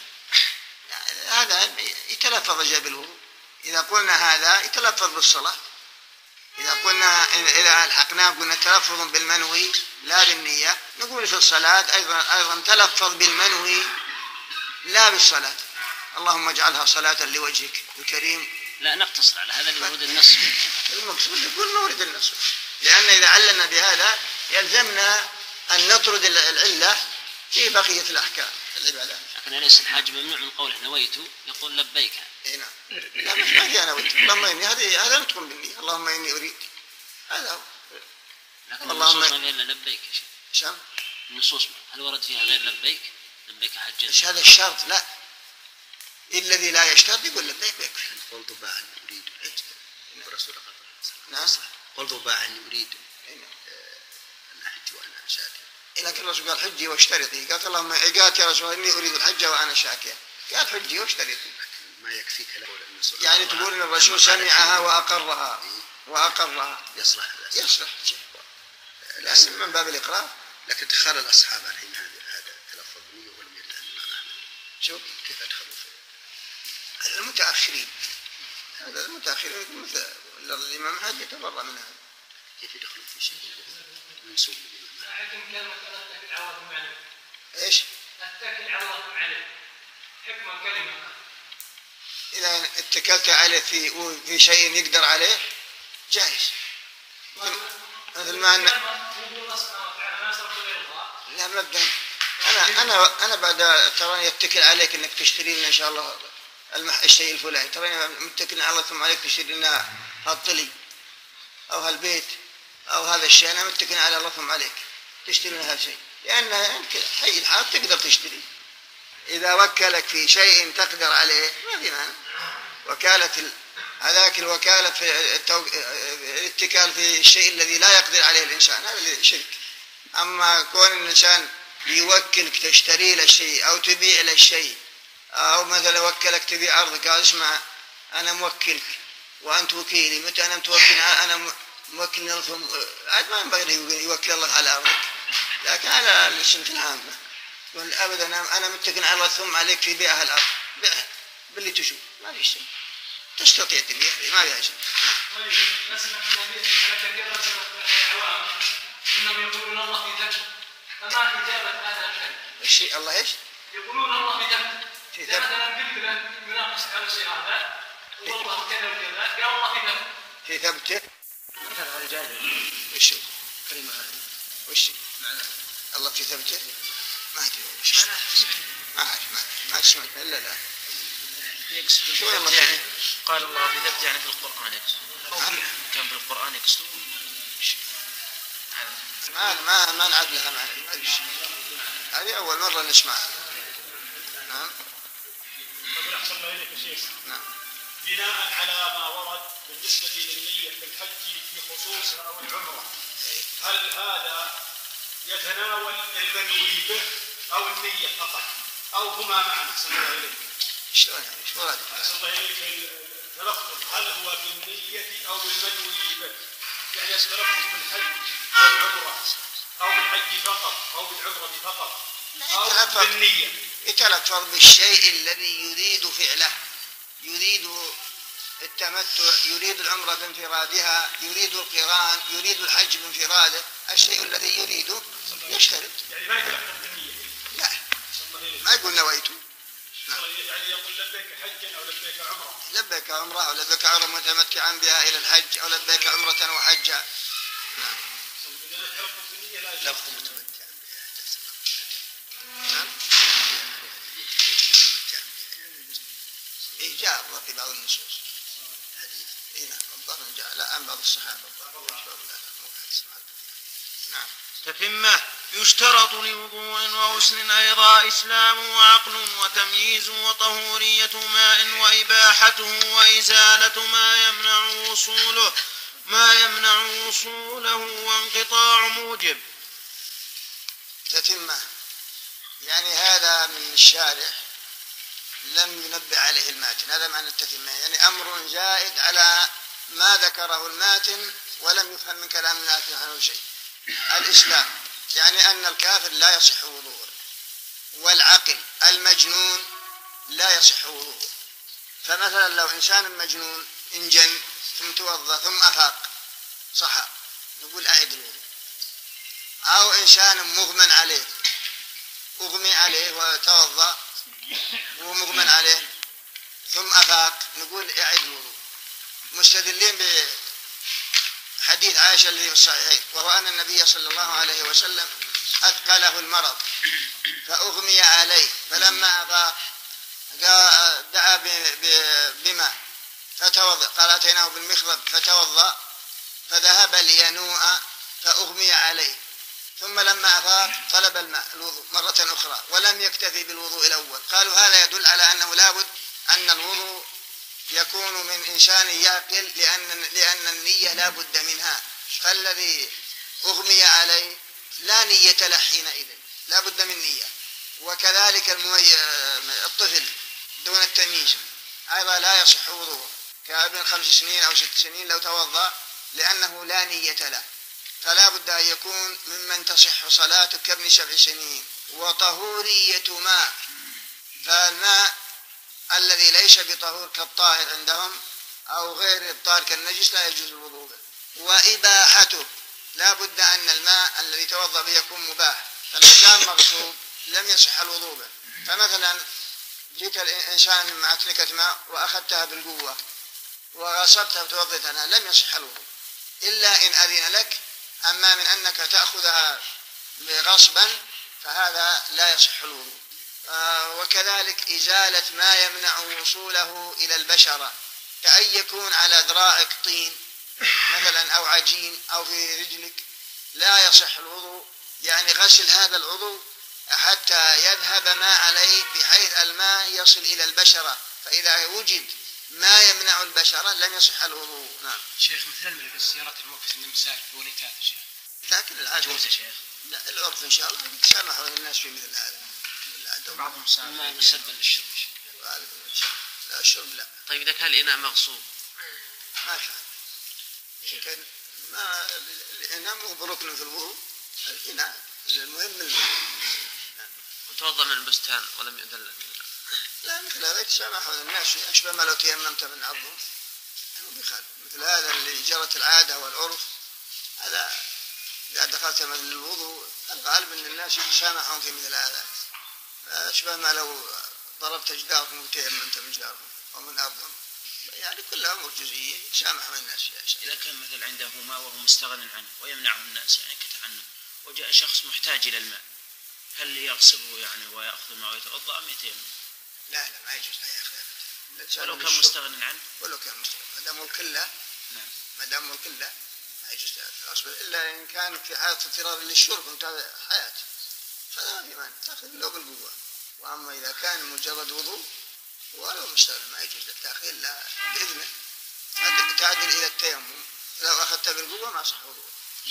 هذا يتلفظ جاء بالوضوء. إذا قلنا هذا يتلفظ بالصلاة. إذا قلنا إذا الحقناه قلنا تلفظ بالمنوي لا بالنية، نقول في الصلاة أيضا أيضا تلفظ بالمنوي لا بالصلاة. اللهم اجعلها صلاة لوجهك الكريم. لا نقتصر على هذا لورود النص. المقصود يقول مورد النص، لأن إذا عللنا بهذا يلزمنا أن نطرد العلة في بقية الأحكام العبادات. لكن أليس الحاج ممنوع من قوله نويت يقول لبيك؟ إيه نعم. لا ما في أنا نويت. اللهم إني هذه هذا نطق بالنية. اللهم إني أريد هذا هو. لكن النصوص ما فيها إلا لبيك يا شيخ. شام؟ النصوص هل ورد فيها غير لبيك؟ لبيك حجا. إيش هذا الشرط؟ لا. الذي لا يشترط يقول لبيك يكفي. قلت باعا أريد الرسول قال نعم. قلت باعا أريد أن أحج وأنا شاكر. لكن الرسول قال حجي واشترطي. قالت اللهم قالت يا رسول الله إني أريد الحج وأنا شاكر. قال حجي واشترطي. ما يكفيك يعني تقول إن الرسول سمعها وأقرها وأقرها يصلح يصلح لأن من باب الإقرار. لكن دخل الأصحاب الحين هذا هذا تلفظ بنية ولم يرد عن الإمام أحمد. شو كيف أدخلوا في المتأخرين؟ هذا المتأخرين مثل الإمام أحمد يتبرأ من هذا. كيف يدخلوا في شيء منسوب للإمام؟ حكم كلمة أتكل على الله معلم. إيش؟ أتكل على الله معلم. حكم الكلمة. إذا اتكلت عليه في في شيء يقدر عليه جائز. مثل ما أن لا مبدأ أنا أنا أنا بعد تراني أتكل عليك إنك تشتري لنا إن شاء الله المح الشيء الفلاني، تراني متكل على الله ثم عليك تشتري لنا هالطلي أو هالبيت أو هذا الشيء، أنا متكل على الله ثم عليك تشتري لنا هالشيء، لأن حي الحال تقدر تشتري. إذا وكلك في شيء تقدر عليه ما في مانع. وكالة هذاك الوكالة في التو... الاتكال في الشيء الذي لا يقدر عليه الإنسان هذا شرك. أما كون الإنسان يوكلك تشتري له شيء أو تبيع له شيء، أو مثلا وكلك تبيع أرضك قال اسمع أنا موكلك وأنت وكيلي، متى أنا متوكل أنا موكل ثم عاد ما ينبغي يوكل الله على أرضك، لكن على السنة العامة يقول أبدا أنا متكل على الله ثم عليك في بيع هالأرض، بيعها باللي تشوف ما في شيء تستطيع تبيع ما في شيء. طيب نسمع أن في كثير من العوام إنهم يقولون الله في ذنب، فما إجابة هذا الكلام؟ الشيء الله إيش؟ يقولون الله في ذنب. في ذنب. مثلا قلت له يناقش على الشيء هذا والله كذا وكذا قال الله في ذنب. في ثبته؟ هذا جاهز. وش كلمة هذه؟ وش معناها؟ الله في ثبته؟ ما أدري وش معناها؟ ما أعرف ما ما سمعت إلا لا. يقصد بالذبت يعني قال الله بذبت يعني في القرآن يقصد كان في القرآن يقصد ما ما ما نعد لها معنى ما أدري هذه أول مرة نسمعها. نعم. أقول أحسن الله إليك يا شيخ. نعم. بناء على ما ورد بالنسبة للنية في الحج في خصوصها أو العمرة، هل هذا يتناول المنوي به أو النية فقط أو هما معا؟ أحسن الله إليك. شلون يعني؟ شو هذا؟ أحسن الله إليك التلفظ هل هو بالنية أو بالمنوي به؟ يعني التلفظ بالحج والعمرة أو بالحج فقط أو بالعمرة فقط أو بالنية؟ يتلفظ بالشيء الذي يريد فعله، يريد التمتع، يريد العمرة بانفرادها، يريد القران، يريد الحج بانفراده، الشيء الذي يريده يشترط. يعني ما يتلفظ بالنية؟ لا ما يقول نويت. يعني يقول لبيك حجا أو لبيك عمرة. لبيك عمرة أو لبيك عمرة متمتعا بها إلى الحج أو لبيك عمرة وحجا. نعم. لفظ متمتعا بها. جاء الضرب في بعض النصوص حديث اي نعم الضرب جاء لا عن بعض الصحابه نعم. تتمة يشترط لوضوء وغسل أيضا إسلام وعقل وتمييز وطهورية ماء وإباحته وإزالة ما يمنع وصوله ما يمنع وصوله وانقطاع موجب. تتمة يعني هذا من الشارح لم ينبه عليه الماتن، هذا معنى التتمة، يعني أمر زائد على ما ذكره الماتن ولم يفهم من كلام الماتن عنه شيء. الإسلام يعني أن الكافر لا يصح وضوءه، والعقل المجنون لا يصح وضوءه. فمثلا لو إنسان مجنون انجن ثم توضأ ثم أفاق صح نقول أعد الوضوء. أو إنسان مغمى عليه أغمي عليه وتوضأ ومغمى عليه ثم أفاق نقول أعد الوضوء، مستدلين بحديث عائشة الذي في الصحيحين وهو أن النبي صلى الله عليه وسلم أثقله المرض فأغمي عليه فلما أفاق دعا بماء فتوضأ، قال أتيناه بالمخضب فتوضأ فذهب لينوء فأغمي عليه، ثم لما أفاق طلب الماء الوضوء مرة أخرى ولم يكتفي بالوضوء الأول. قالوا هذا يدل على أنه لابد أن الوضوء يكون من إنسان يعقل لأن, لأن النية لا بد منها، فالذي أغمي عليه لا نية له حينئذ لا بد من نية. وكذلك المي... الطفل دون التمييز أيضا لا يصح وضوءه كابن خمس سنين أو ست سنين لو توضأ لأنه لا نية له، فلا بد أن يكون ممن تصح صلاته كابن سبع سنين. وطهورية ماء، فالماء الذي ليس بطهور كالطاهر عندهم أو غير الطاهر كالنجس لا يجوز الوضوء به. وإباحته لا بد أن الماء الذي توضأ به يكون مباح، فلو كان مغصوب لم يصح الوضوء به. فمثلا جيت الإنسان مع تركة ماء وأخذتها بالقوة وغصبتها وتوضيت عنها لم يصح الوضوء إلا إن أذن لك، أما من أنك تأخذها غصبا فهذا لا يصح الوضوء. آه وكذلك إزالة ما يمنع وصوله إلى البشرة كأن يكون على ذراعك طين مثلا أو عجين أو في رجلك لا يصح الوضوء، يعني غسل هذا العضو حتى يذهب ما عليه بحيث الماء يصل إلى البشرة، فإذا وجد ما يمنع البشرة لم يصح الوضوء. نعم. شيخ مثل من السيارات الموقفة النمساء بونيتات شيخ لكن العادة جوز يا شيخ. لا العرف إن شاء الله يتسامحوا الناس في مثل هذا. بعضهم سامح ما مسبب للشرب. لا الشرب لا. طيب إذا كان الإناء مغصوب ما كان كان ما الإناء مو بركن في الوضوء، الإناء المهم الماء. وتوضأ من البستان ولم يدل. لا مثل هذا يتسامحوا الناس فيه، أشبه ما لو تيممت من عظم بخالف. مثل هذا اللي جرت العادة والعرف هذا إذا دخلت من الوضوء الغالب أن الناس يتسامحون في مثل هذا، أشبه ما لو ضربت جدارهم وتيممت من جدارهم ومن أرضهم، يعني كلها أمور جزئية يتسامح من الناس فيها. إذا كان مثل عنده ماء وهو مستغن عنه ويمنعه الناس يعني كتعنه وجاء شخص محتاج إلى الماء هل يغسله يعني ويأخذ الماء ويتوضأ أم يتيمم؟ لا لا ما يجوز لا يأخذ ولو كان مستغن عنه؟ ولو كان مستغن ما دام ملك له. نعم. ما دام ملك له ما يجوز يأخذ إلا إن كان في حالة اضطرار للشرب وانتهى حياة فلا ما في مانع تأخذ له بالقوة. وأما إذا كان مجرد وضوء ولو مستغن ما يجوز لك تأخذ إلا بإذنه تعدل إلى التيمم، لو أخذت بالقوة ما صح وضوء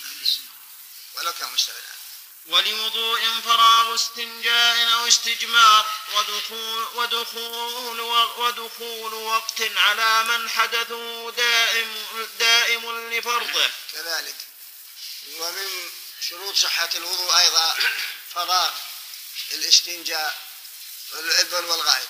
ولو كان مستغن. ولوضوء فراغ استنجاء أو استجمار ودخول, ودخول, ودخول وقت على من حدثه دائم, دائم لفرضه. كذلك ومن شروط صحة الوضوء أيضا فراغ الاستنجاء والإبل والغائط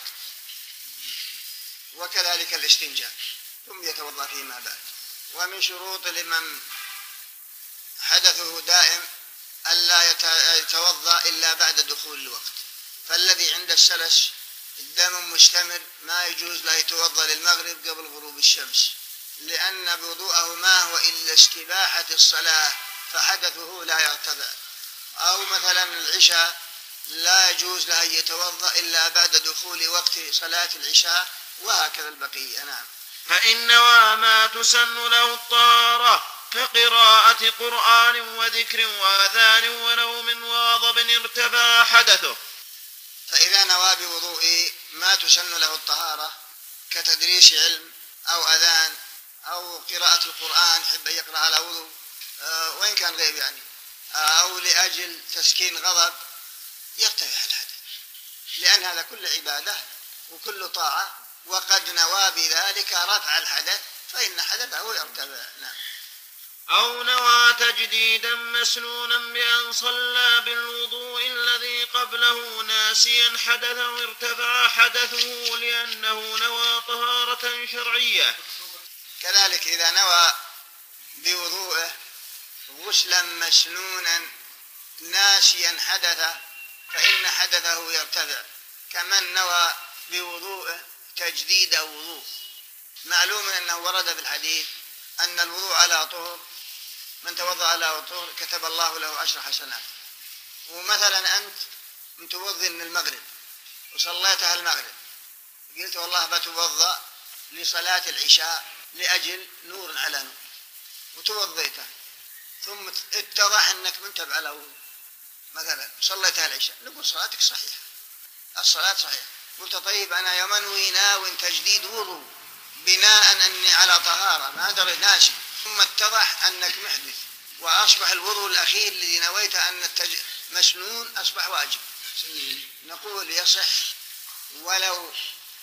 وكذلك الاستنجاء ثم يتوضأ فيما بعد. ومن شروط لمن حدثه دائم ألا يتوضأ إلا بعد دخول الوقت، فالذي عند السلس الدم مستمر ما يجوز لا يتوضأ للمغرب قبل غروب الشمس، لأن وضوءه ما هو إلا استباحة الصلاة فحدثه لا يرتفع. أو مثلا العشاء لا يجوز له أن يتوضأ إلا بعد دخول وقت صلاة العشاء وهكذا البقية. نعم. فإن نوى ما تسن له الطهارة كقراءة قرآن وذكر وأذان ونوم وغضب ارتفع حدثه. فإذا نوى بوضوئه ما تسن له الطهارة كتدريس علم أو أذان أو قراءة القرآن، يحب أن يقرأ على وضوء أه وإن كان غيب يعني، أو لأجل تسكين غضب، يرتفع الحدث، لأن هذا كل عبادة وكل طاعة، وقد نوى بذلك رفع الحدث فإن حدثه يرتفع. نعم. أو نوى تجديدا مسنونا بأن صلى بالوضوء الذي قبله ناسيا حدثه ارتفع حدثه لأنه نوى طهارة شرعية. كذلك إذا نوى بوضوءه غسلا مسنونا ناسيا حدثه فإن حدثه يرتفع، كمن نوى بوضوءه تجديد وضوء. معلوم أنه ورد في الحديث أن الوضوء على طهر، من توضأ على طهر كتب الله له عشر حسنات. ومثلا أنت متوضئ من المغرب وصليتها المغرب، قلت والله بتوضأ لصلاة العشاء لأجل نور على نور، وتوضيته، ثم اتضح أنك منتبه على وضوء مثلا صليتها العشاء، نقول صلاتك صحيحة، الصلاة صحيحة. قلت طيب أنا يوم أنوي ناو تجديد وضوء بناء أني على طهارة ما أدري ناسي، ثم اتضح أنك محدث وأصبح الوضوء الأخير الذي نويت أن التج... مسنون أصبح واجب، نقول يصح ولو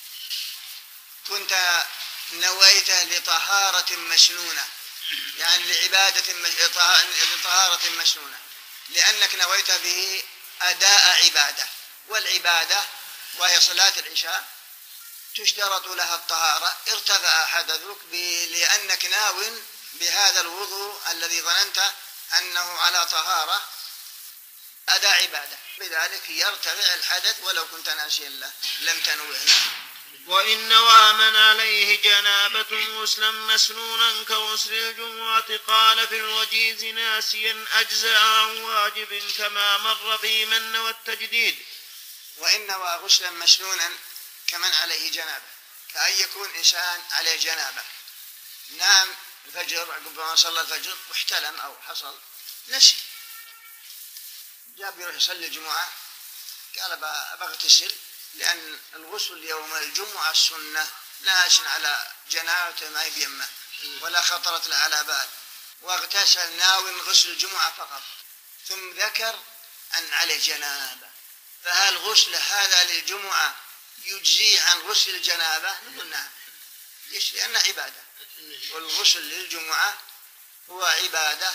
كنت نويته لطهارة مسنونة، يعني لعبادة لطهارة مسنونة، لأنك نويت به أداء عبادة، والعبادة وهي صلاة العشاء تشترط لها الطهارة، ارتفع حدثك لأنك ناو بهذا الوضوء الذي ظننت أنه على طهارة أداء عبادة، بذلك يرتفع الحدث ولو كنت ناسيا له لم تنوه. وإن نوى من عليه جنابة غسلا مسنونا كغسل الجمعة قال في الوجيز ناسيا أجزأ عن واجب كما مر في من نوى التجديد. وإن نوى غسلا مسنونا كمن عليه جنابة، كأن يكون إنسان عليه جنابة، نام الفجر عقب ما صلى الفجر واحتلم أو حصل نسي، جاب يروح يصلي الجمعة قال بغتسل، لأن الغسل يوم الجمعة السنة، ناس على جنابته ما يبيمه ولا خطرت له على بال، واغتسل ناوي غسل الجمعة فقط، ثم ذكر أن عليه جنابة، فهل غسل هذا للجمعة يجزي عن غسل الجنابة؟ نقول نعم. ليش؟ لأنه عبادة، والغسل للجمعة هو عبادة،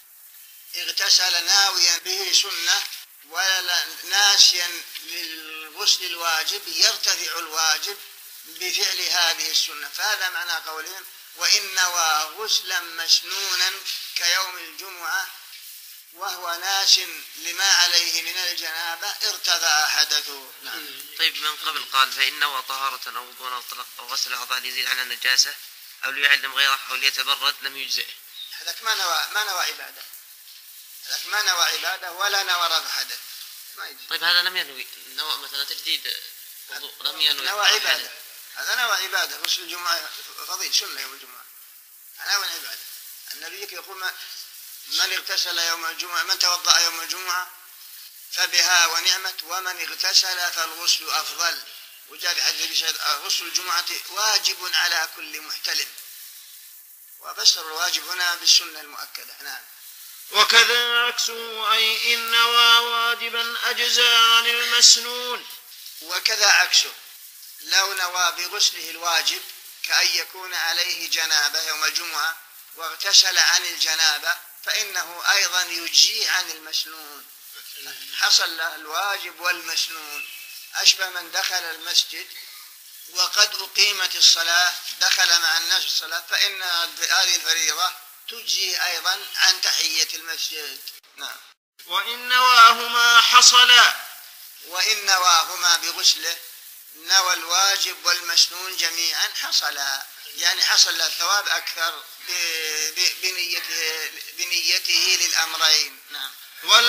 اغتسل ناويا به سنة ولا ناسيا للغسل الواجب يرتفع الواجب بفعل هذه السنة، فهذا معنى قولهم وإن نوى غسلا مسنونا كيوم الجمعة وهو ناس لما عليه من الجنابة ارتفع حدثه. نعم. طيب من قبل قال فإن نوى طهارة أو وضوء أو طلق أو غسل أعضاء ليزيل عن النجاسة أو ليعلم غيره أو ليتبرد لم يجزئه. هذاك ما نوى ما نوى عبادة، هذاك ما نوى عبادة ولا نوى رفع حدث، ما يجزئ. طيب هذا لم ينوي نوى مثلا تجديد وضوء، لم ينوي نوى عبادة، هذا نوى عبادة، غسل الجمعة فضيل سنة يوم الجمعة، نوى عبادة. النبي يقول من اغتسل يوم الجمعة، من توضأ يوم الجمعة فبها ونعمت، ومن اغتسل فالغسل أفضل. وجاء في حديث غسل الجمعة واجب على كل محتلم، وفسر الواجب هنا بالسنة المؤكدة. نعم. وكذا عكسه أي إن نوى واجبا أجزاء عن المسنون. وكذا عكسه لو نوى بغسله الواجب كأن يكون عليه جنابة يوم الجمعة واغتسل عن الجنابة فإنه أيضا يجزي عن المسنون، حصل له الواجب والمسنون، أشبه من دخل المسجد وقد أقيمت الصلاة دخل مع الناس الصلاة، فإن هذه الفريضة تجزي أيضا عن تحية المسجد. نعم. وإن نواهما حصلا، وإن نواهما بغسله نوى الواجب والمسنون جميعا حصلا، يعني حصل له الثواب أكثر بنيته, بنيته للأمرين. نعم.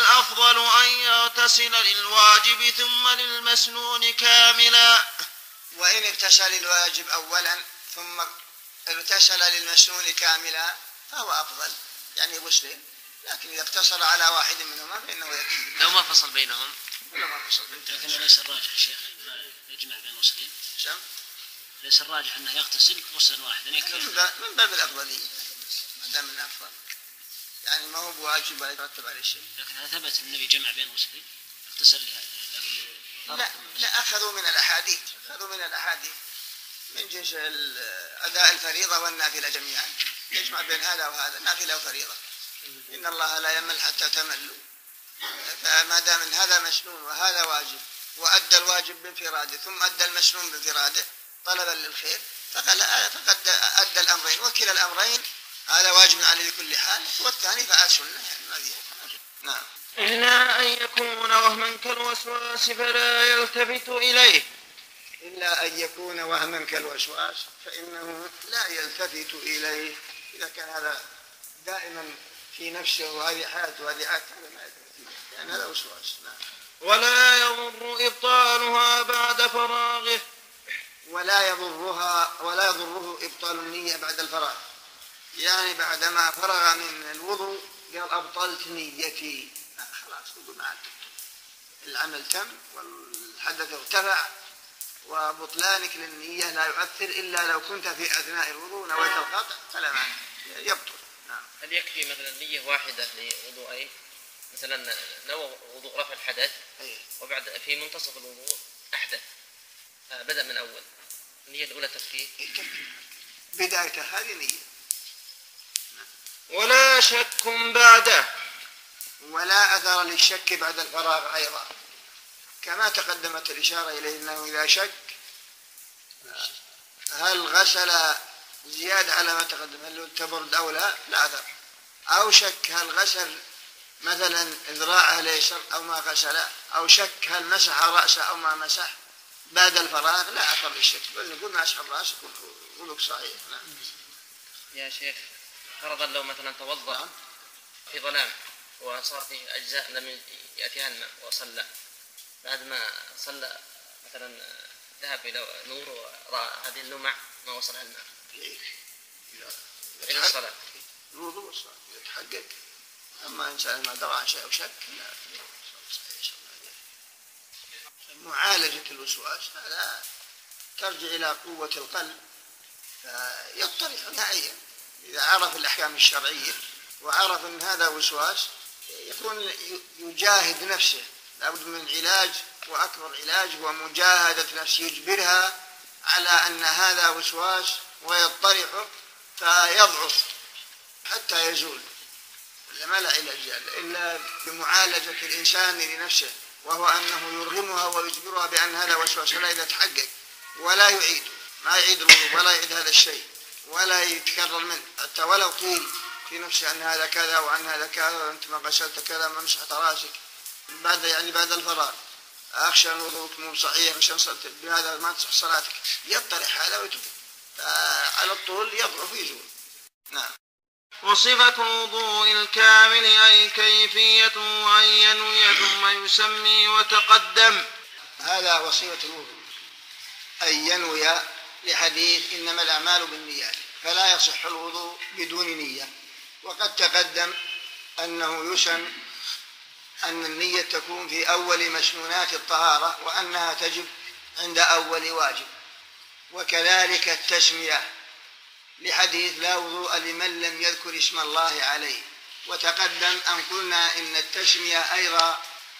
والأفضل أن يغتسل للواجب ثم للمسنون كاملا، وإن اغتسل الواجب أولا ثم اغتسل للمسنون كاملا فهو أفضل، يعني غسلين، لكن إذا اقتصر على واحد منهما فإنه يكفي. لو ما فصل بينهم لو ما فصل بينهم. لكن ليس الراجح يا شيخ ما يجمع بين غسلين. شم؟ ليس الراجح أنه يغتسل غسلا واحدا يكفي. من باب الأفضلية، ما دام من أفضل، يعني ما هو بواجب يترتب عليه شيء. لكن هل ثبت النبي جمع بين غسلين؟ اغتسل لا لا، أخذوا من الأحاديث، أخذوا من الأحاديث من جنس أداء الفريضة والنافلة جميعا، يجمع بين هذا وهذا، نافلة وفريضة. إن الله لا يمل حتى تملوا، فما دام من هذا مسنون وهذا واجب، وأدى الواجب بانفراده ثم أدى المسنون بانفراده طلبا للخير، فقد أدى الأمرين، وكلا الأمرين هذا واجب عليه بكل حال، والثاني فعل سنة يعني ما فيها. نعم. إلا أن يكون وهما كالوسواس فلا يلتفت إليه. إلا أن يكون وهما كالوسواس فإنه لا يلتفت إليه. إذا كان هذا دائما في نفسه وهذه حالته وهذه حالته هذا ما يلتفت إليه، لأن هذا وسواس. نعم. ولا يضر إبطالها بعد فراغه. ولا يضرها ولا يضره إبطال النية بعد الفراغ، يعني بعدما فرغ من الوضوء قال أبطلت نيتي، خلاص وضوء ما عاد، العمل تم والحدث ارتفع، وبطلانك للنية لا يؤثر إلا لو كنت في أثناء الوضوء نويت القطع فلا معنى يبطل. نعم. هل يكفي مثلا نية واحدة لوضوءين؟ مثلا نوى وضوء رفع الحدث وبعد في منتصف الوضوء أحدث، بدأ من أول، النية الأولى تكفي؟ بداية هذه نية. ولا شك بعده. ولا أثر للشك بعد الفراغ أيضا، كما تقدمت الإشارة إليه أنه إذا شك هل غسل زيادة على ما تقدم، هل تبرد أو لا، لا أثر. أو شك هل غسل مثلا ذراعه اليسر أو ما غسل، أو شك هل مسح رأسه أو ما مسح بعد الفراغ، لا أثر للشك، بل نقول مسح الرأس يقولك صحيح. نعم. يا شيخ فرضا لو مثلا توضأ في ظلام وصار فيه أجزاء لم يأتيها الماء وصلى، بعد ما صلى مثلا ذهب إلى نور ورأى هذه اللمع ما وصلها الماء إلى الصلاة، الوضوء والصلاة يتحقق. أما إنسان ما درى عن شيء أو شك لا. معالجة الوسواس هذا ترجع إلى قوة القلب، فيطرح نهائيا إذا عرف الأحكام الشرعية وعرف أن هذا وسواس يكون يجاهد نفسه، لابد من علاج، وأكبر علاج هو مجاهدة نفسه، يجبرها على أن هذا وسواس ويطرحه فيضعف حتى يزول، ما لا علاج إلا بمعالجة الإنسان لنفسه، وهو أنه يرغمها ويجبرها بأن هذا وسواس، فلا إذا تحقق ولا يعيد، ما يعيد الوضوء ولا يعيد هذا الشيء ولا يتكرر منه، حتى ولو قيل في نفسه أن هذا كذا وأن هذا كذا وأنت ما غسلت كذا ما مسحت راسك بعد يعني بعد الفراغ، أخشى أن وضوءك مو صحيح عشان بهذا ما تصح صلاتك، يطرح هذا ويترك على الطول يضعف ويزول. نعم. وصفة وضوء الكامل أي كيفية وأن ينوي ثم يسمي وتقدم. هذا وصفة الوضوء أن ينوي، لحديث إنما الأعمال بالنيات، فلا يصح الوضوء بدون نية. وقد تقدم أنه يسن أن النية تكون في أول مسنونات الطهارة، وأنها تجب عند أول واجب، وكذلك التسمية لحديث لا وضوء لمن لم يذكر اسم الله عليه. وتقدم أن قلنا إن التسمية أيضا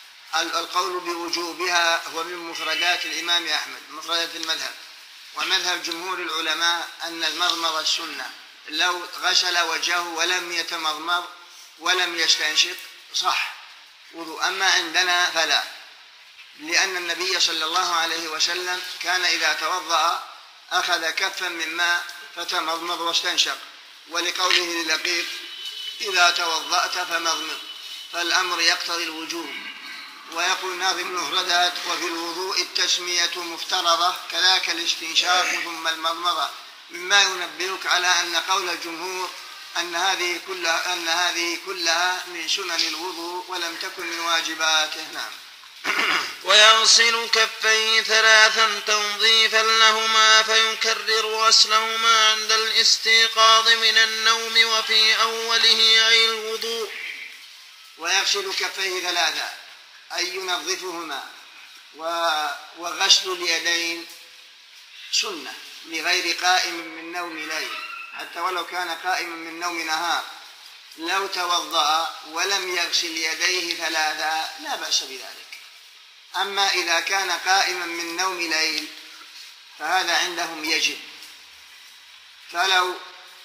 القول بوجوبها هو من مفردات الإمام أحمد، مفردات المذهب، ومذهب جمهور العلماء أن المضمضة السنة، لو غسل وجهه ولم يتمضمض ولم يستنشق صح وضوء، أما عندنا فلا، لأن النبي صلى الله عليه وسلم كان إذا توضأ أخذ كفا من ماء فتمضمض واستنشق، ولقوله للقيط إذا توضأت فمضمض، فالأمر يقتضي الوجوب. ويقول ناظم المفردات وفي الوضوء التسمية مفترضة كذاك الاستنشاق ثم المضمضة، مما ينبهك على أن قول الجمهور أن هذه كلها أن هذه كلها من سنن الوضوء ولم تكن من واجباته. نعم. ويغسل كفيه ثلاثا تنظيفا لهما فيكرر غسلهما عند الاستيقاظ من النوم وفي أوله أي الوضوء. ويغسل كفيه ثلاثا أي ينظفهما. وغسل اليدين سنة لغير قائم من نوم ليل، حتى ولو كان قائما من نوم نهار لو توضأ ولم يغسل يديه ثلاثا لا بأس بذلك. أما إذا كان قائما من نوم ليل فهذا عندهم يجب، فلو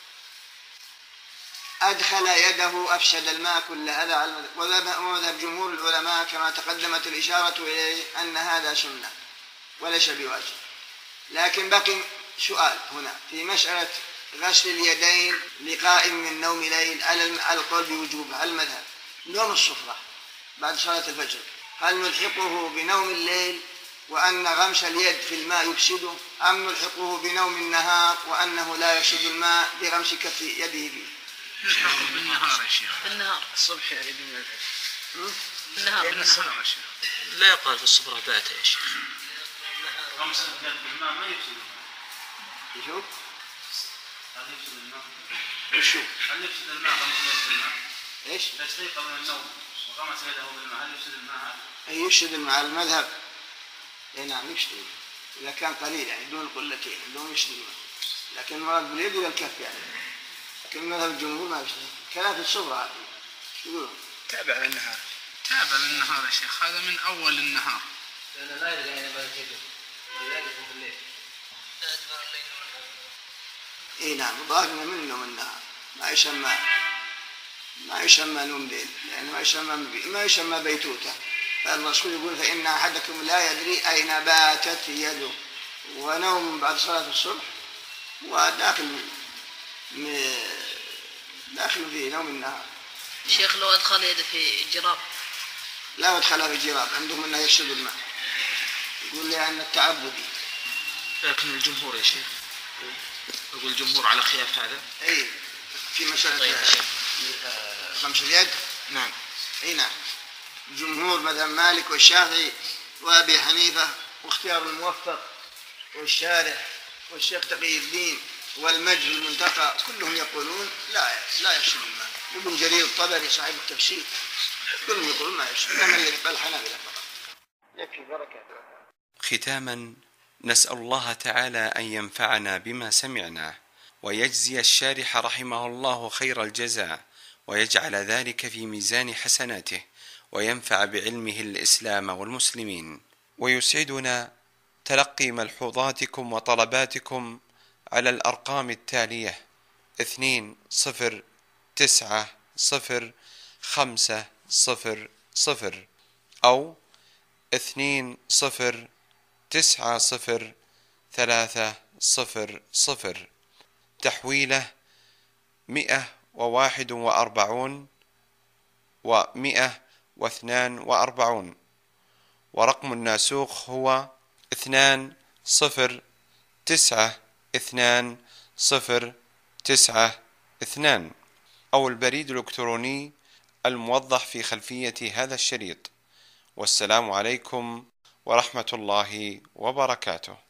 أدخل يده أفسد الماء كل هذا. ومذهب جمهور العلماء كما تقدمت الإشارة إليه أن هذا سنة وليس بواجب. لكن بقي سؤال هنا في مسألة غسل اليدين لقائم من نوم ليل على القول بوجوبه. المذهب نوم الصفرة بعد صلاة الفجر هل نلحقه بنوم الليل وأن غمس اليد في الماء يفسده، أم نلحقه بنوم النهار وأنه لا يفسد الماء بغمس كف يده فيه؟ بالنهار يا شيخ. بالنهار الصبح يا ابن الفجر. بالنهار بالنهار يا شيخ. لا يقال في الصبرة ذاته يا شيخ. غمس اليد بالماء ما يفسد الماء. شوف هل يفسد الماء؟ وشو؟ هل يفسد الماء غمس اليد بالماء؟ ايش؟ إذا استيقظ من النوم وغمس يده بالماء هل يفسد الماء؟ أي يفسد الماء المذهب. اي نعم يفسد إذا كان قليل يعني دون قلتين دون يفسد الماء، لكن المراد باليد إلى الكف يعني. لكن مذهب الجمهور ما يفسد. كلام في الصبر هذه يقولون تابع للنهار. تابع للنهار يا شيخ، هذا من أول النهار. لأنه لا يرجع إلى بعد كده ولذلك في الليل. أدبر الليل والنهار. اي نعم ظاهرنا من نوم النهار ما يسمى ما يسمى نوم ليل، لأنه ما يسمى ما يسمى بيتوتة. فالرسول يقول فإن أحدكم لا يدري أين باتت يده. ونوم بعد صلاة الصبح وداخل داخل في نوم النهار. شيخ لو أدخل يده في جراب لا أدخلها في جراب عندهم أنه يفسد الماء، يقول لي أن التعبدي. لكن الجمهور يا شيخ يقول الجمهور على خلاف هذا. أي في مسألة طيب. خمس اليد. نعم. أي نعم جمهور مذهب مالك والشافعي وأبي حنيفة واختيار الموفق والشارح والشيخ تقي الدين والمجد المنتقى كلهم يقولون لا لا يفسد الماء. ابن جرير الطبري صاحب التفسير كلهم يقولون ما يفسد. إنما الذي قال الحنابلة فقط. يكفي بركة. ختاما نسأل الله تعالى أن ينفعنا بما سمعنا ويجزي الشارح رحمه الله خير الجزاء ويجعل ذلك في ميزان حسناته وينفع بعلمه الإسلام والمسلمين. ويسعدنا تلقي ملحوظاتكم وطلباتكم على الأرقام التالية: اثنين صفر تسعة صفر خمسة صفر صفر أو اثنين صفر تسعة صفر ثلاثة صفر صفر، تحويله مئة وواحد وأربعون ومئة واثنان وأربعون، ورقم الناسوخ هو اثنان صفر تسعة اثنان صفر تسعة اثنان، أو البريد الإلكتروني الموضح في خلفية هذا الشريط. والسلام عليكم ورحمة الله وبركاته.